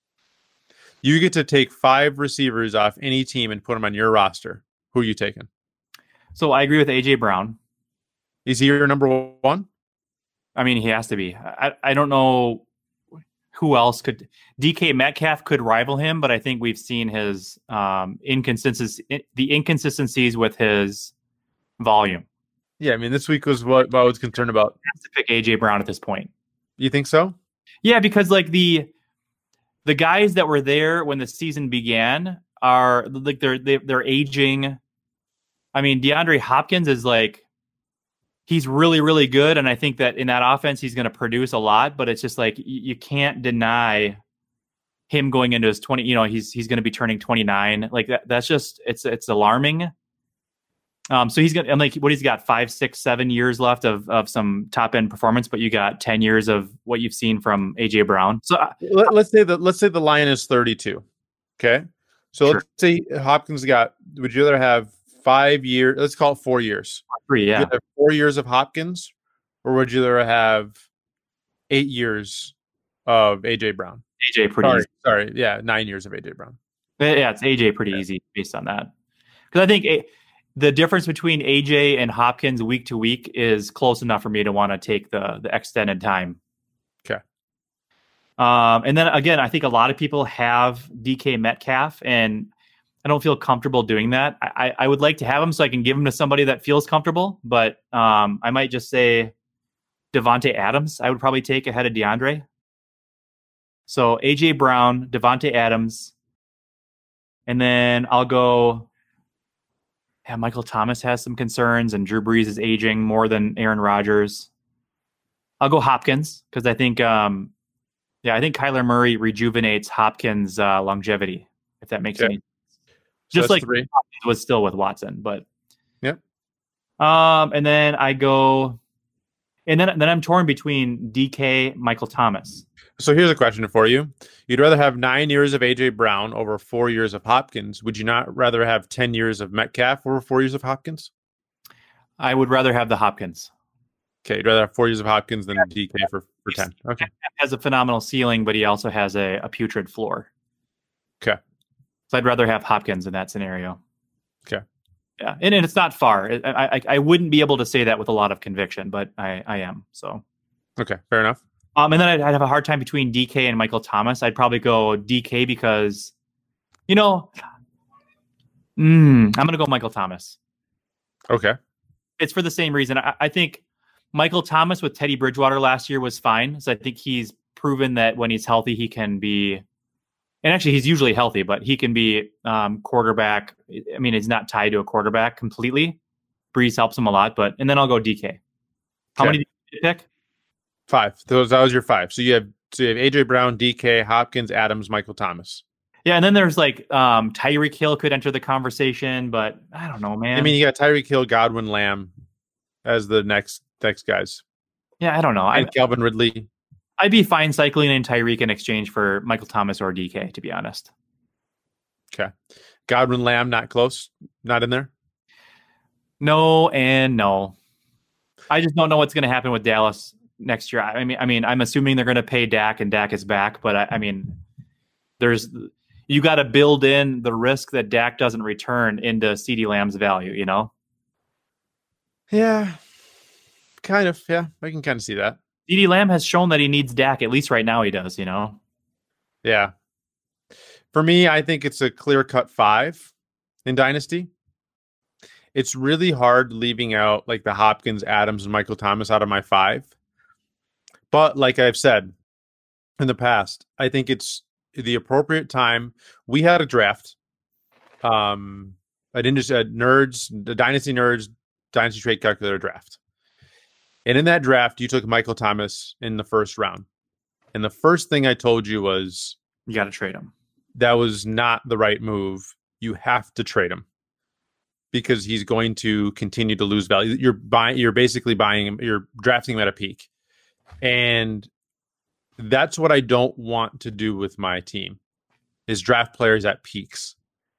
S5: You get to take 5 receivers off any team and put them on your roster. Who are you taking?
S4: So I agree with AJ Brown.
S5: Is he your number 1?
S4: I mean, he has to be. I don't know who else could. DK Metcalf could rival him, but I think we've seen his inconsistencies with his volume.
S5: Yeah, I mean, this week was what I was concerned about.
S4: Has to pick AJ Brown at this point.
S5: You think so?
S4: Yeah, because like the guys that were there when the season began are like they're aging. I mean, DeAndre Hopkins is like, he's really, really good. And I think that in that offense, he's going to produce a lot, but it's just like, you can't deny him going into his 20, he's going to be turning 29. Like that's just, it's alarming. So he's going to, like, what he's got 5, 6, 7 years left of some top end performance, but you got 10 years of what you've seen from AJ Brown. So
S5: let's say the line is 32. Okay. So sure. Let's say Hopkins would you rather have 5 years? Let's call it 4 years.
S4: 3, yeah.
S5: 4 years of Hopkins, or would you rather have 8 years of AJ Brown?
S4: AJ pretty easy.
S5: Sorry. Yeah. 9 years of AJ Brown.
S4: Yeah. It's AJ pretty easy based on that. Because I think the difference between AJ and Hopkins week to week is close enough for me to want to take the extended time.
S5: Okay.
S4: And then again, I think a lot of people have DK Metcalf, and I don't feel comfortable doing that. I would like to have him so I can give him to somebody that feels comfortable, but I might just say Davante Adams I would probably take ahead of DeAndre. So AJ Brown, Davante Adams, and then I'll go. Yeah, Michael Thomas has some concerns, and Drew Brees is aging more than Aaron Rodgers. I'll go Hopkins because I think, I think Kyler Murray rejuvenates Hopkins' longevity, if that makes any sense.
S5: So
S4: just like
S5: 3.
S4: Hopkins was still with Watson, but
S5: yep.
S4: And then I go, and then I'm torn between DK, Michael Thomas.
S5: So here's a question for you. You'd rather have 9 years of AJ Brown over 4 years of Hopkins. Would you not rather have 10 years of Metcalf over 4 years of Hopkins?
S4: I would rather have the Hopkins.
S5: Okay, you'd rather have 4 years of Hopkins than DK for 10. Okay.
S4: Has a phenomenal ceiling, but he also has a putrid floor.
S5: Okay.
S4: So I'd rather have Hopkins in that scenario.
S5: Okay.
S4: Yeah, and it's not far. I wouldn't be able to say that with a lot of conviction, but I am. So. Okay,
S5: fair enough.
S4: And then I'd have a hard time between DK and Michael Thomas. I'd probably go DK because, I'm going to go Michael Thomas.
S5: Okay.
S4: It's for the same reason. I think Michael Thomas with Teddy Bridgewater last year was fine. So I think he's proven that when he's healthy, he can be, and actually he's usually healthy, but he can be quarterback. I mean, he's not tied to a quarterback completely. Brees helps him a lot, and then I'll go DK. How many did you pick?
S5: 5. That was your 5. So you have AJ Brown, DK, Hopkins, Adams, Michael Thomas.
S4: Yeah, and then there's like Tyreek Hill could enter the conversation, but I don't know, man.
S5: I mean, you got Tyreek Hill, Godwin, Lamb as the next guys.
S4: Yeah, I don't know.
S5: And Calvin Ridley.
S4: I'd be fine cycling in Tyreek in exchange for Michael Thomas or DK, to be honest.
S5: Okay. Godwin, Lamb, not close? Not in there?
S4: No and no. I just don't know what's going to happen with Dallas next year. I mean, I'm assuming they're going to pay Dak, and Dak is back. But you got to build in the risk that Dak doesn't return into CeeDee Lamb's value.
S5: Yeah, kind of. Yeah, I can kind of see that.
S4: CeeDee Lamb has shown that he needs Dak. At least right now, he does.
S5: Yeah. For me, I think it's a clear-cut 5 in Dynasty. It's really hard leaving out like the Hopkins, Adams, and Michael Thomas out of my 5. But like I've said in the past, I think it's the appropriate time. We had a draft. I didn't just nerds, the Dynasty Nerds Dynasty Trade Calculator draft. And in that draft, you took Michael Thomas in the first round. And the first thing I told you was,
S4: You got to trade him.
S5: that was not the right move. You have to trade him because he's going to continue to lose value. You're basically buying him. You're drafting him at a peak. And that's what I don't want to do with my team, is draft players at peaks.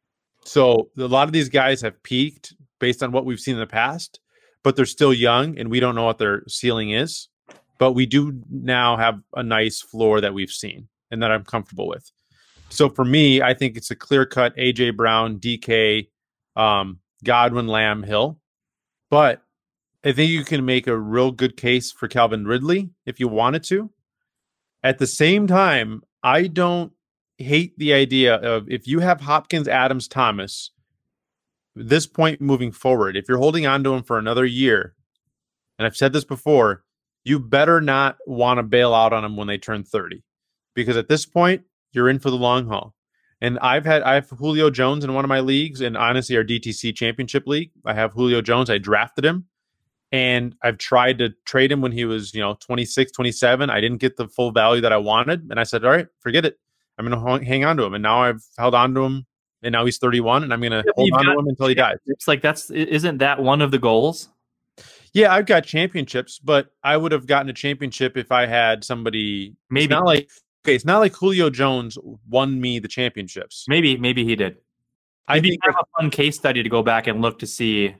S5: So a lot of these guys have peaked based on what we've seen in the past, but they're still young and we don't know what their ceiling is. But we do now have a nice floor that we've seen and that I'm comfortable with. So for me, I think it's a clear-cut A.J. Brown, DK, Godwin, Lamb, Hill. But I think you can make a real good case for Calvin Ridley if you wanted to. At the same time, I don't hate the idea of, if you have Hopkins, Adams, Thomas, this point moving forward, if you're holding on to him for another year, and I've said this before, you better not want to bail out on them when they turn 30, because at this point you're in for the long haul. And I have Julio Jones in one of my leagues, and honestly, our DTC championship league, I have Julio Jones. I drafted him, and I've tried to trade him when he was, 26, 27. I didn't get the full value that I wanted, and I said, all right, forget it. I'm going to hang on to him. And now I've held on to him, and now he's 31, and I'm going to hold on to him until he dies.
S4: It's like, isn't that one of the goals?
S5: Yeah, I've got championships, but I would have gotten a championship if I had somebody.
S4: Maybe
S5: it's not like Julio Jones won me the championships.
S4: Maybe he did. I think have a fun case study to go back and look to see.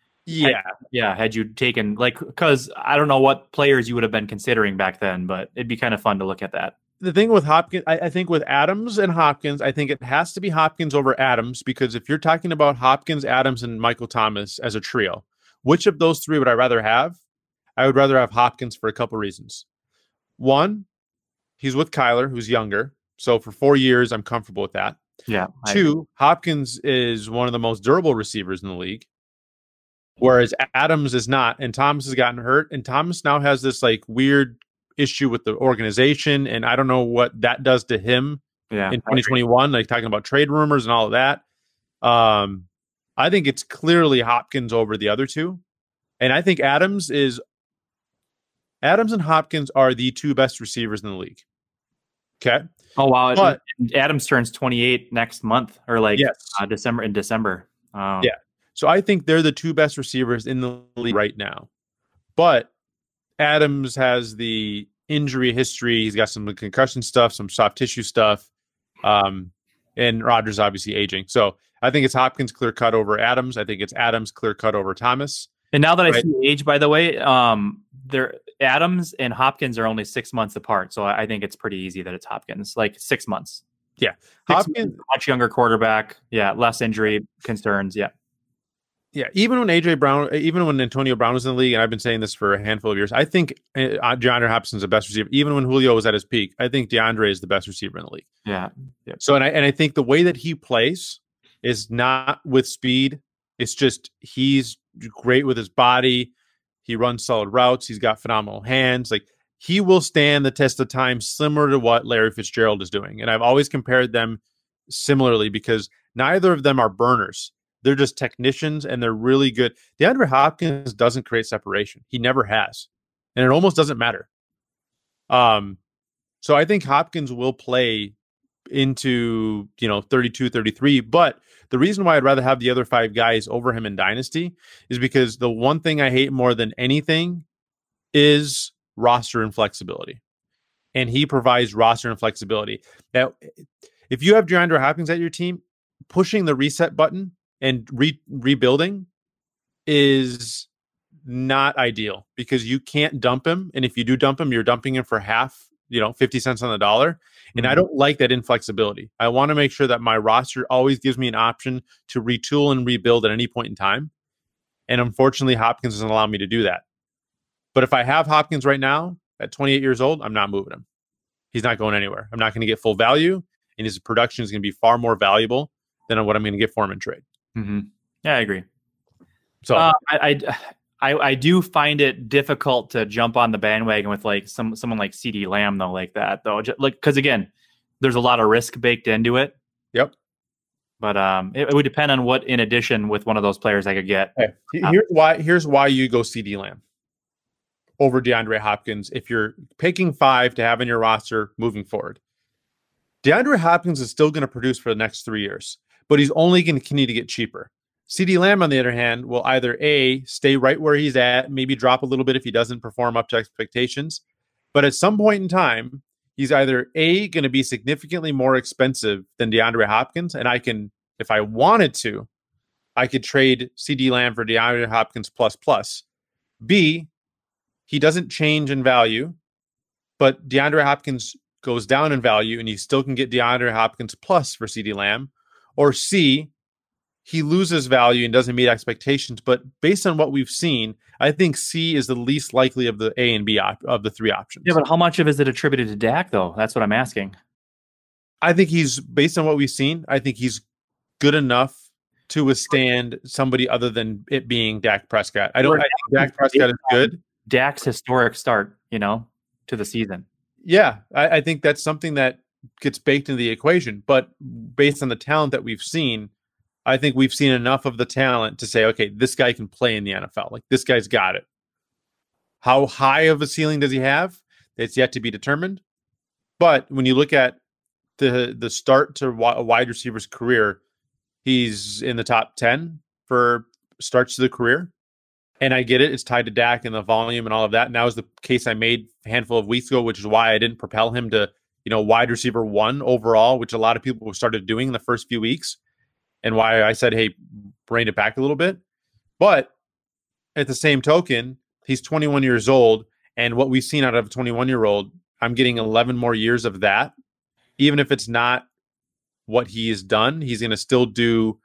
S5: Yeah,
S4: had you taken, because I don't know what players you would have been considering back then, but it'd be kind of fun to look at that.
S5: The thing with Hopkins, I think with Adams and Hopkins, I think it has to be Hopkins over Adams, because if you're talking about Hopkins, Adams, and Michael Thomas as a trio, which of those three would I rather have? I would rather have Hopkins for a couple reasons. One, he's with Kyler, who's younger. So for 4 years, I'm comfortable with that.
S4: Yeah.
S5: Two, Hopkins is one of the most durable receivers in the league, whereas Adams is not. And Thomas has gotten hurt. And Thomas now has this weird issue with the organization. And I don't know what that does to him in 2021, talking about trade rumors and all of that. I think it's clearly Hopkins over the other two. And I think Adams and Hopkins are the two best receivers in the league. Okay.
S4: Oh, wow. But Adams turns 28 next month, or
S5: yes.
S4: December.
S5: Yeah. So I think they're the two best receivers in the league right now. But Adams has the injury history. He's got some concussion stuff, some soft tissue stuff. And Rodgers obviously aging. So I think it's Hopkins clear cut over Adams. I think it's Adams clear cut over Thomas.
S4: And now that I see age, by the way, Adams and Hopkins are only 6 months apart. So I think it's pretty easy that it's Hopkins, 6 months.
S5: Yeah.
S4: Hopkins, much younger quarterback. Yeah. Less injury concerns. Yeah.
S5: Yeah. Even when Antonio Brown was in the league, and I've been saying this for a handful of years, I think DeAndre Hopkins is the best receiver. Even when Julio was at his peak, I think DeAndre is the best receiver in the league.
S4: Yeah.
S5: So, and I think the way that he plays is not with speed. It's just, he's great with his body. He runs solid routes. He's got phenomenal hands. He will stand the test of time, similar to what Larry Fitzgerald is doing. And I've always compared them similarly because neither of them are burners. They're just technicians, and they're really good. DeAndre Hopkins doesn't create separation. He never has. And it almost doesn't matter. So I think Hopkins will play into 32, 33. But the reason why I'd rather have the other five guys over him in Dynasty is because the one thing I hate more than anything is roster inflexibility. And he provides roster inflexibility. Now, if you have DeAndre Hopkins at your team, pushing the reset button and rebuilding is not ideal because you can't dump him. And if you do dump him, you're dumping him for half, 50 cents on the dollar. And I don't like that inflexibility. I want to make sure that my roster always gives me an option to retool and rebuild at any point in time. And unfortunately, Hopkins doesn't allow me to do that. But if I have Hopkins right now at 28 years old, I'm not moving him. He's not going anywhere. I'm not going to get full value, and his production is going to be far more valuable than what I'm going to get for him in trade.
S4: Mm-hmm. Yeah, I agree.
S5: So
S4: I do find it difficult to jump on the bandwagon with like someone like CeeDee Lamb though, like that though, because again, there's a lot of risk baked into it.
S5: Yep.
S4: But it would depend on what in addition with one of those players I could get.
S5: Okay. Here's why you go CeeDee Lamb over DeAndre Hopkins if you're picking 5 to have in your roster moving forward. DeAndre Hopkins is still going to produce for the next 3 years, but he's only going to continue to get cheaper. CeeDee Lamb, on the other hand, will either A, stay right where he's at, maybe drop a little bit if he doesn't perform up to expectations, but at some point in time, he's either A, going to be significantly more expensive than DeAndre Hopkins, and I can, if I wanted to, I could trade CeeDee Lamb for DeAndre Hopkins plus. B, he doesn't change in value, but DeAndre Hopkins goes down in value, and you still can get DeAndre Hopkins plus for CeeDee Lamb. Or C, he loses value and doesn't meet expectations. But based on what we've seen, I think C is the least likely of the A and B of the 3 options.
S4: Yeah, but how much of it is it attributed to Dak, though? That's what I'm asking.
S5: I think he's, based on what we've seen, I think he's good enough to withstand somebody other than it being Dak Prescott. I think Dak Prescott is good.
S4: Dak's historic start, to the season.
S5: Yeah, I think that's something that gets baked into the equation. But based on the talent that we've seen, I think we've seen enough of the talent to say, okay, this guy can play in the NFL. Like, this guy's got it. How high of a ceiling does he have? It's yet to be determined. But when you look at the start to a wide receiver's career, he's in the top 10 for starts to the career. And I get it. It's tied to Dak and the volume and all of that. And that was the case I made a handful of weeks ago, which is why I didn't propel him to, wide receiver 1 overall, which a lot of people started doing in the first few weeks. And why I said, hey, rein it back a little bit. But at the same token, he's 21 years old. And what we've seen out of a 21-year-old, I'm getting 11 more years of that. Even if it's not what he has done, he's going to still do,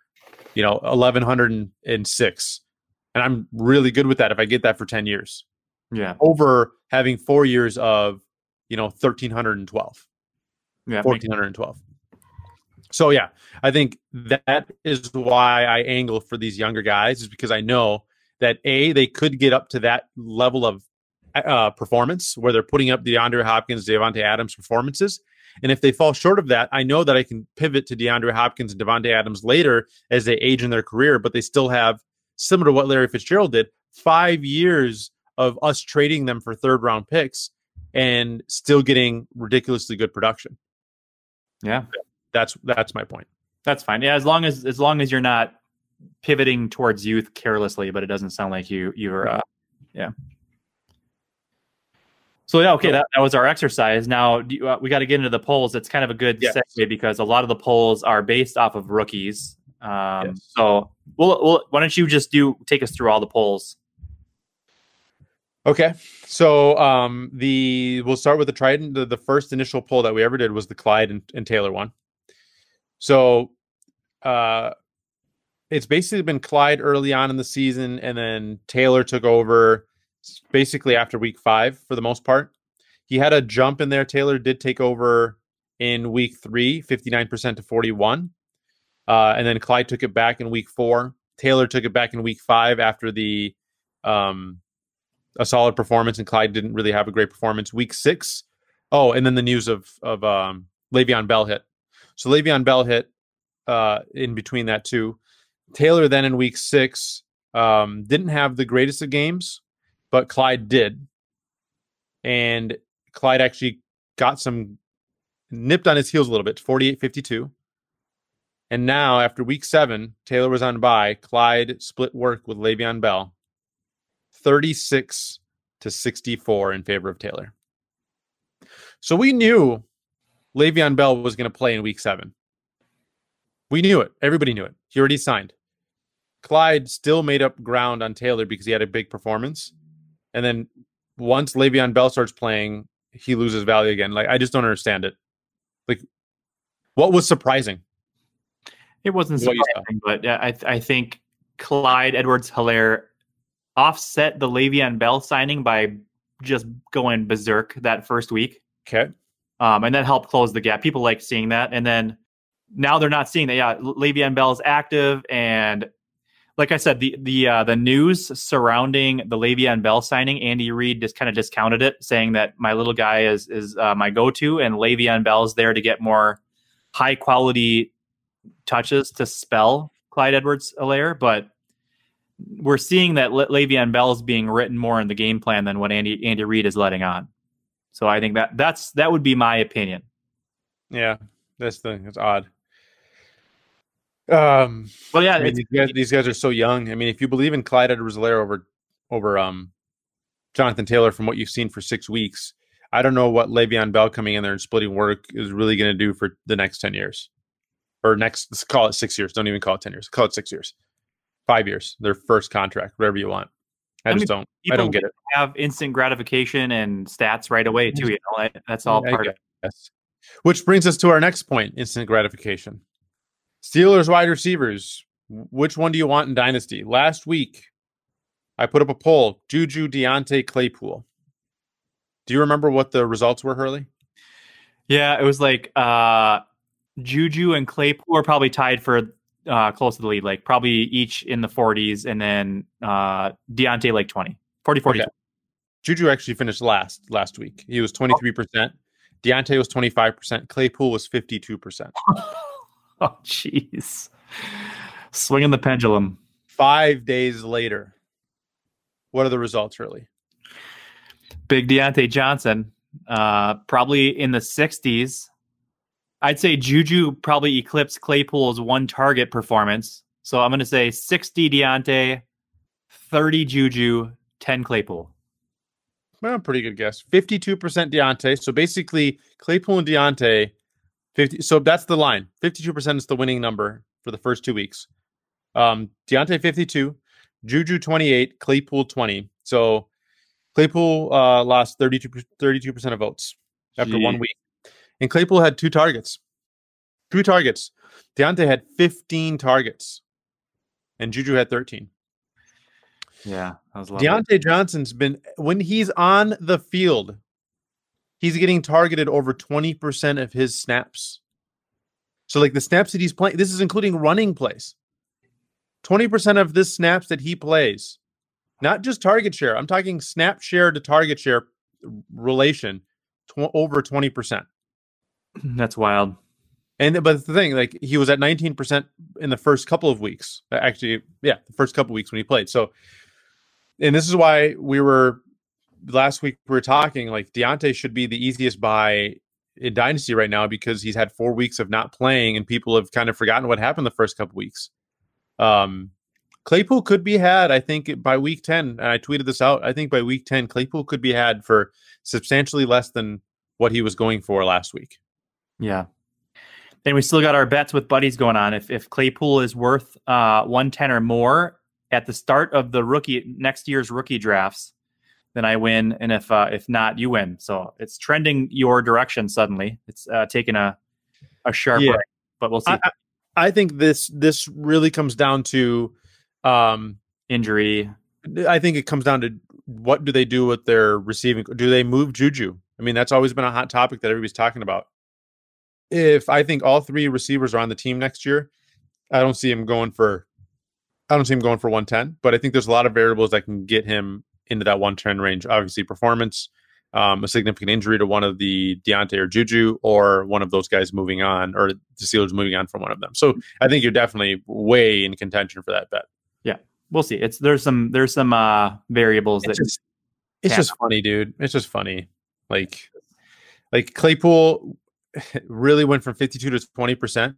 S5: 1,106. And I'm really good with that if I get that for 10 years.
S4: Yeah.
S5: Over having 4 years of, 1,312.
S4: Yeah.
S5: 1,412. So, yeah, I think that is why I angle for these younger guys, is because I know that, A, they could get up to that level of performance where they're putting up DeAndre Hopkins, Davante Adams performances. And if they fall short of that, I know that I can pivot to DeAndre Hopkins and Davante Adams later as they age in their career, but they still have, similar to what Larry Fitzgerald did, 5 years of us trading them for 3rd-round picks and still getting ridiculously good production.
S4: Yeah.
S5: That's my point.
S4: That's fine. Yeah, as long as you're not pivoting towards youth carelessly, but it doesn't sound like you're yeah. So yeah, okay, that was our exercise. Now we got to get into the polls. It's kind of a good segue because a lot of the polls are based off of rookies. So we'll why don't you just take us through all the polls?
S5: Okay, so we'll start with the Trident. The first initial poll that we ever did was the Clyde and Taylor one. So it's basically been Clyde early on in the season, and then Taylor took over basically after week 5 for the most part. He had a jump in there. Taylor did take over in week 3, 59% to 41. And then Clyde took it back in week 4. Taylor took it back in week 5 after a solid performance, and Clyde didn't really have a great performance. Week 6. Oh, and then the news of Le'Veon Bell hit. So Le'Veon Bell hit in between that too. Taylor then in week 6 didn't have the greatest of games, but Clyde did. And Clyde actually got nipped on his heels a little bit, 48-52. And now after week 7, Taylor was on bye. Clyde split work with Le'Veon Bell, 36-64 in favor of Taylor. So we knew Le'Veon Bell was going to play in week 7. We knew it. Everybody knew it. He already signed. Clyde still made up ground on Taylor because he had a big performance. And then once Le'Veon Bell starts playing, he loses value again. Like, I just don't understand it. Like, what was surprising?
S4: It wasn't surprising, but I think Clyde Edwards-Helaire offset the Le'Veon Bell signing by just going berserk that first week.
S5: Okay.
S4: And that helped close the gap. People like seeing that. And then now they're not seeing that. Yeah, Le'Veon Bell is active, and like I said, the news surrounding the Le'Veon Bell signing, Andy Reid just kind of discounted it, saying that my little guy is my go-to, and Le'Veon Bell's there to get more high quality touches to spell Clyde Edwards-Helaire. But we're seeing that Le'Veon Bell is being written more in the game plan than what Andy Reid is letting on. So I think that would be my opinion.
S5: Yeah, that's odd.
S4: Well, yeah,
S5: I mean, these guys are so young. I mean, if you believe in Clyde Edwards-Helaire over Jonathan Taylor from what you've seen for 6 weeks, I don't know what Le'Veon Bell coming in there and splitting work is really going to do for the next 10 years. Or let's call it 6 years. Don't even call it 10 years. Call it 6 years. 5 years. Their first contract, whatever you want. I don't get it.
S4: Have instant gratification and stats right away too. You know, that's all part of it.
S5: Which brings us to our next point: instant gratification. Steelers wide receivers. Which one do you want in Dynasty? Last week, I put up a poll: Juju, Deontay, Claypool. Do you remember what the results were, Hurley?
S4: Yeah, it was like Juju and Claypool are probably tied for close to the lead, like probably each in the 40s, and then Deontay like 20. 40. Okay.
S5: Juju actually finished last week. He was 23%. Deontay was 25%. Claypool was 52%.
S4: Oh, jeez. Swinging the pendulum.
S5: 5 days later, what are the results, really?
S4: Big Deontay Johnson, probably in the 60s. I'd say Juju probably eclipsed Claypool's one target performance. So I'm going to say 60 Deontay, 30 Juju, 10 Claypool.
S5: Well, pretty good guess. 52% Deontay. So basically, Claypool and Deontay, 50. So that's the line. 52% is the winning number for the first 2 weeks. Deontay 52, Juju 28, Claypool 20. So Claypool lost 32% of votes after 1 week. And Claypool had 2 targets. 2 targets. Deontay had 15 targets. And Juju had 13.
S4: Yeah, that was lovely.
S5: Deontay Johnson's been, when he's on the field, he's getting targeted over 20% of his snaps. So like the snaps that he's playing, this is including running plays. 20% of the snaps that he plays, not just target share. I'm talking snap share to target share relation, over 20%.
S4: That's wild.
S5: But the thing, like he was at 19% in the first couple of weeks. Actually, yeah, the first couple of weeks when he played. So, and this is why last week we were talking like Deontay should be the easiest buy in Dynasty right now because he's had 4 weeks of not playing and people have kind of forgotten what happened the first couple of weeks. Claypool could be had, I think, by week 10. And I tweeted this out. I think by week 10, Claypool could be had for substantially less than what he was going for last week.
S4: Yeah. And we still got our bets with buddies going on. If Claypool is worth 110 or more at the start of the next year's rookie drafts, then I win. And if not, you win. So it's trending your direction suddenly. It's taking a sharp right, but we'll see.
S5: I think this really comes down to
S4: injury.
S5: I think it comes down to what do they do with their receiving? Do they move Juju? I mean, that's always been a hot topic that everybody's talking about. If I think all 3 receivers are on the team next year, I don't see him going for 110, but I think there's a lot of variables that can get him into that 110 range. Obviously performance, a significant injury to one of the Deontay or Juju, or one of those guys moving on, or the Steelers moving on from one of them. So I think you're definitely way in contention for that bet.
S4: Yeah, we'll see. There's some variables
S5: it's just funny, dude. It's just funny. Like Claypool really went from 52 to 20%.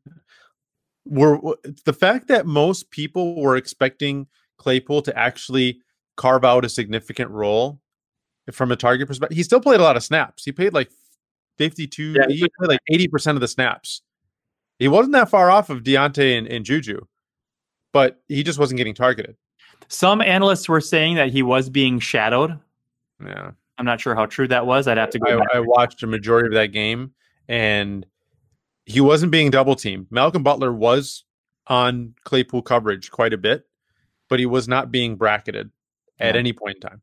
S5: The fact that most people were expecting Claypool to actually carve out a significant role from a target perspective. He still played a lot of snaps. He played like 52. Yeah, he played like 80% of the snaps. He wasn't that far off of Deontay and Juju, but he just wasn't getting targeted.
S4: Some analysts were saying that he was being shadowed.
S5: Yeah.
S4: I'm not sure how true that was. I'd have to go back.
S5: I watched a majority of that game, and he wasn't being double teamed. Malcolm Butler was on Claypool coverage quite a bit, but he was not being bracketed at any point in time.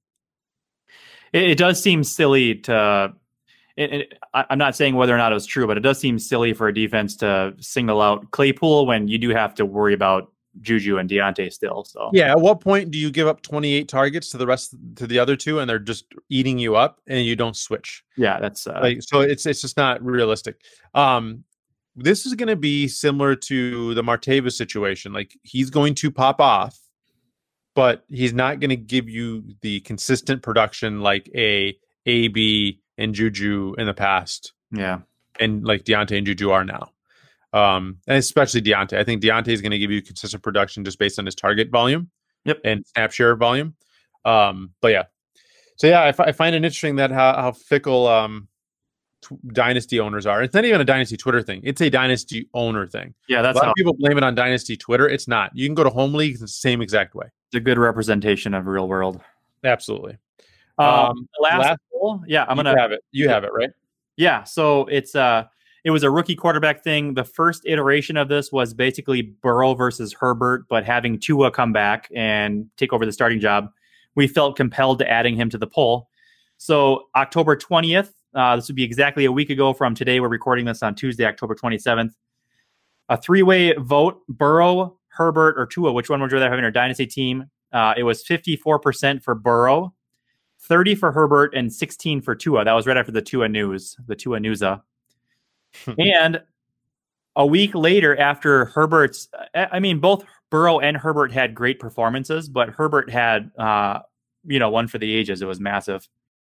S4: It does seem silly to. I'm not saying whether or not it was true, but it does seem silly for a defense to single out Claypool when you do have to worry about Juju and Deontay still. So
S5: Yeah, at what point do you give up 28 targets to the other two, and they're just eating you up, and you don't switch?
S4: yeah, that's
S5: So it's just not realistic. This is going to be similar to the Martavis situation. Like, he's going to pop off, but he's not going to give you the consistent production like AB and Juju in the past,
S4: yeah.
S5: and like Deontay and Juju are now. And especially Deontay. I think Deontay is going to give you consistent production just based on his target volume, and snap share volume. But yeah, so yeah, I find it interesting that how fickle dynasty owners are. It's not even a dynasty Twitter thing; it's a dynasty owner thing.
S4: Yeah, that's
S5: a lot
S4: how
S5: of people blame it on dynasty Twitter. It's not. You can go to home leagues the same exact way.
S4: it's a good representation of real world.
S5: Absolutely.
S4: Last poll, yeah, I'm gonna
S5: have it. You have it, right?
S4: Yeah, so it was a rookie quarterback thing. The first iteration of this was basically Burrow versus Herbert, but having Tua come back and take over the starting job, we felt compelled to adding him to the poll. So October 20th, this would be exactly a week ago from today. We're recording this on Tuesday, October 27th. A three-way vote: Burrow, Herbert, or Tua. Which one would you rather have in your dynasty team? It was 54% for Burrow, 30 for Herbert, and 16 for Tua. That was right after the Tua news, the Tua newsa. And a week later, after Herbert's, both Burrow and Herbert had great performances, but Herbert had, one for the ages. It was massive.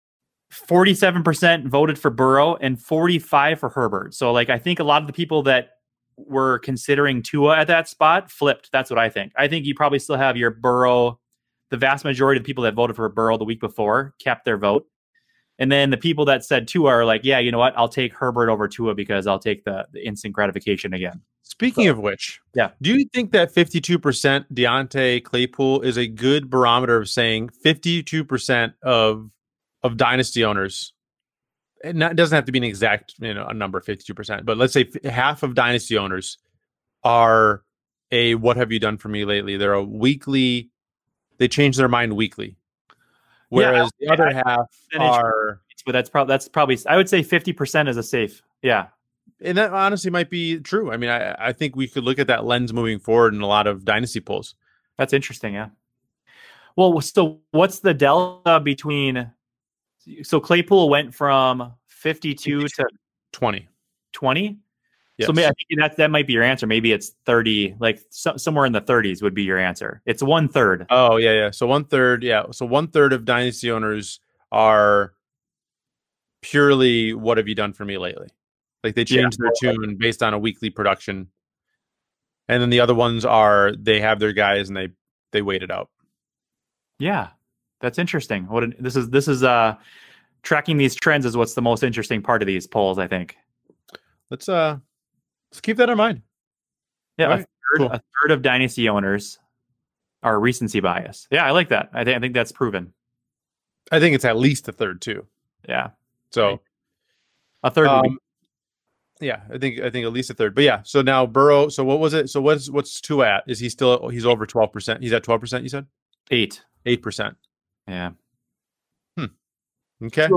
S4: 47% voted for Burrow and 45% for Herbert. So, I think a lot of the people that were considering Tua at that spot flipped. That's what I think. I think you probably still have your Burrow. The vast majority of the people that voted for Burrow the week before kept their vote. And then the people that said Tua are like, yeah, you know what? I'll take Herbert over Tua because I'll take the instant gratification again.
S5: Speaking of which,
S4: yeah,
S5: do you think that 52% Deontay Claypool is a good barometer of saying 52% of dynasty owners? It doesn't have to be an exact a number, 52%, but let's say half of dynasty owners are a "what have you done for me lately?" They're a weekly. They change their mind weekly. Whereas the other half are,
S4: but that's probably I would say 50% is a safe. Yeah.
S5: And that honestly might be true. I mean, I think we could look at that lens moving forward in a lot of dynasty polls.
S4: That's interesting. Yeah. Well, so what's the delta between, so Claypool went from 52 to
S5: 20. Yes.
S4: So maybe, I think that might be your answer. Maybe it's 30, somewhere in the 30s would be your answer. It's 1/3.
S5: Oh, yeah. So 1/3. Yeah. So 1/3 of dynasty owners are purely "what have you done for me lately?" Like, they change their tune based on a weekly production. And then the other ones are, they have their guys and they wait it out.
S4: Yeah. That's interesting. This is tracking these trends is what's the most interesting part of these polls, I think.
S5: Let's keep that in mind.
S4: Yeah, right. A third of dynasty owners are recency bias. Yeah, I like that. I think that's proven.
S5: I think it's at least a third too.
S4: Yeah.
S5: So
S4: a third.
S5: Yeah, I think at least a third. But yeah, so now Burrow. So what was it? So what's Tua at? Is he still? He's over 12%. He's at 12%. You said 8%.
S4: Yeah.
S5: Okay.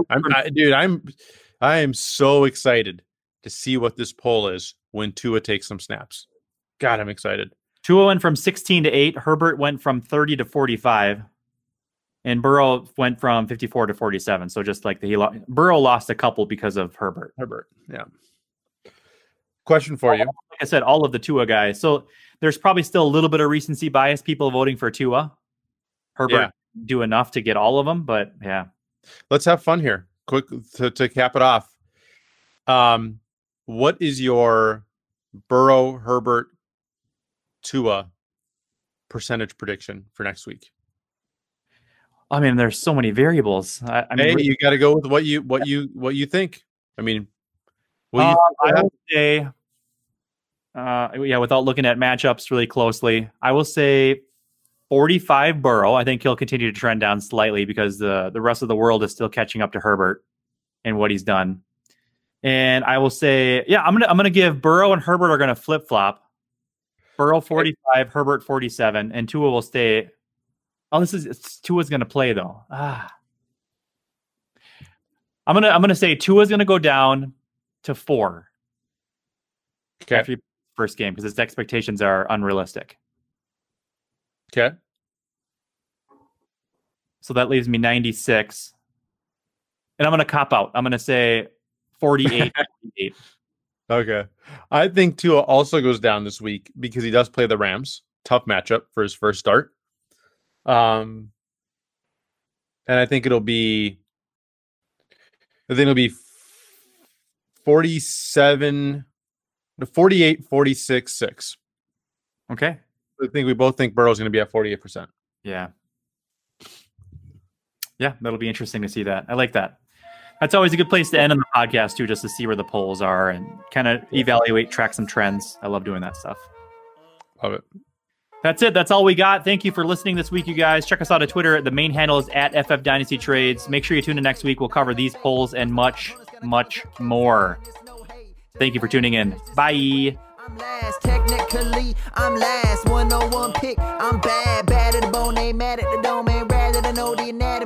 S5: I am so excited to see what this poll is when Tua takes some snaps. God, I'm excited.
S4: Tua went from 16 to 8. Herbert went from 30 to 45. And Burrow went from 54 to 47. So just like Burrow lost a couple because of Herbert.
S5: Yeah. Question for you.
S4: Like I said, all of the Tua guys. So there's probably still a little bit of recency bias, people voting for Tua. Herbert do enough to get all of them, but yeah.
S5: Let's have fun here. Quick to cap it off. What is your Burrow, Herbert, Tua percentage prediction for next week?
S4: I mean, there's so many variables.
S5: You got to go with what you think. I mean,
S4: I would say, without looking at matchups really closely, I will say 45 Burrow. I think he'll continue to trend down slightly because the rest of the world is still catching up to Herbert and what he's done. And I will say, I'm gonna give Burrow and Herbert are gonna flip flop. Burrow 45, Herbert 47, and Tua will stay. Oh, Tua's gonna play though. I'm gonna say Tua's gonna go down to 4.
S5: Okay.
S4: After first game because his expectations are unrealistic.
S5: Okay.
S4: So that leaves me 96. And I'm going to cop out. I'm going to say 48.
S5: Okay. I think Tua also goes down this week because he does play the Rams. Tough matchup for his first start. And I think it'll be 48, 46, 6.
S4: Okay.
S5: I think we both think Burrow's going to be at 48%.
S4: Yeah. Yeah, that'll be interesting to see that. I like that. That's always a good place to end on the podcast, too, just to see where the polls are and kind of evaluate, track some trends. I love doing that stuff.
S5: Love it.
S4: That's it. That's all we got. Thank you for listening this week, you guys. Check us out on Twitter. The main handle is at FF Dynasty Trades. Make sure you tune in next week. We'll cover these polls and much, much more. Thank you for tuning in. Bye.
S1: I'm last, technically, I'm last. 101 pick, I'm bad, bad at the bone, ain't mad at the dome, ain't rather than know the anatomy.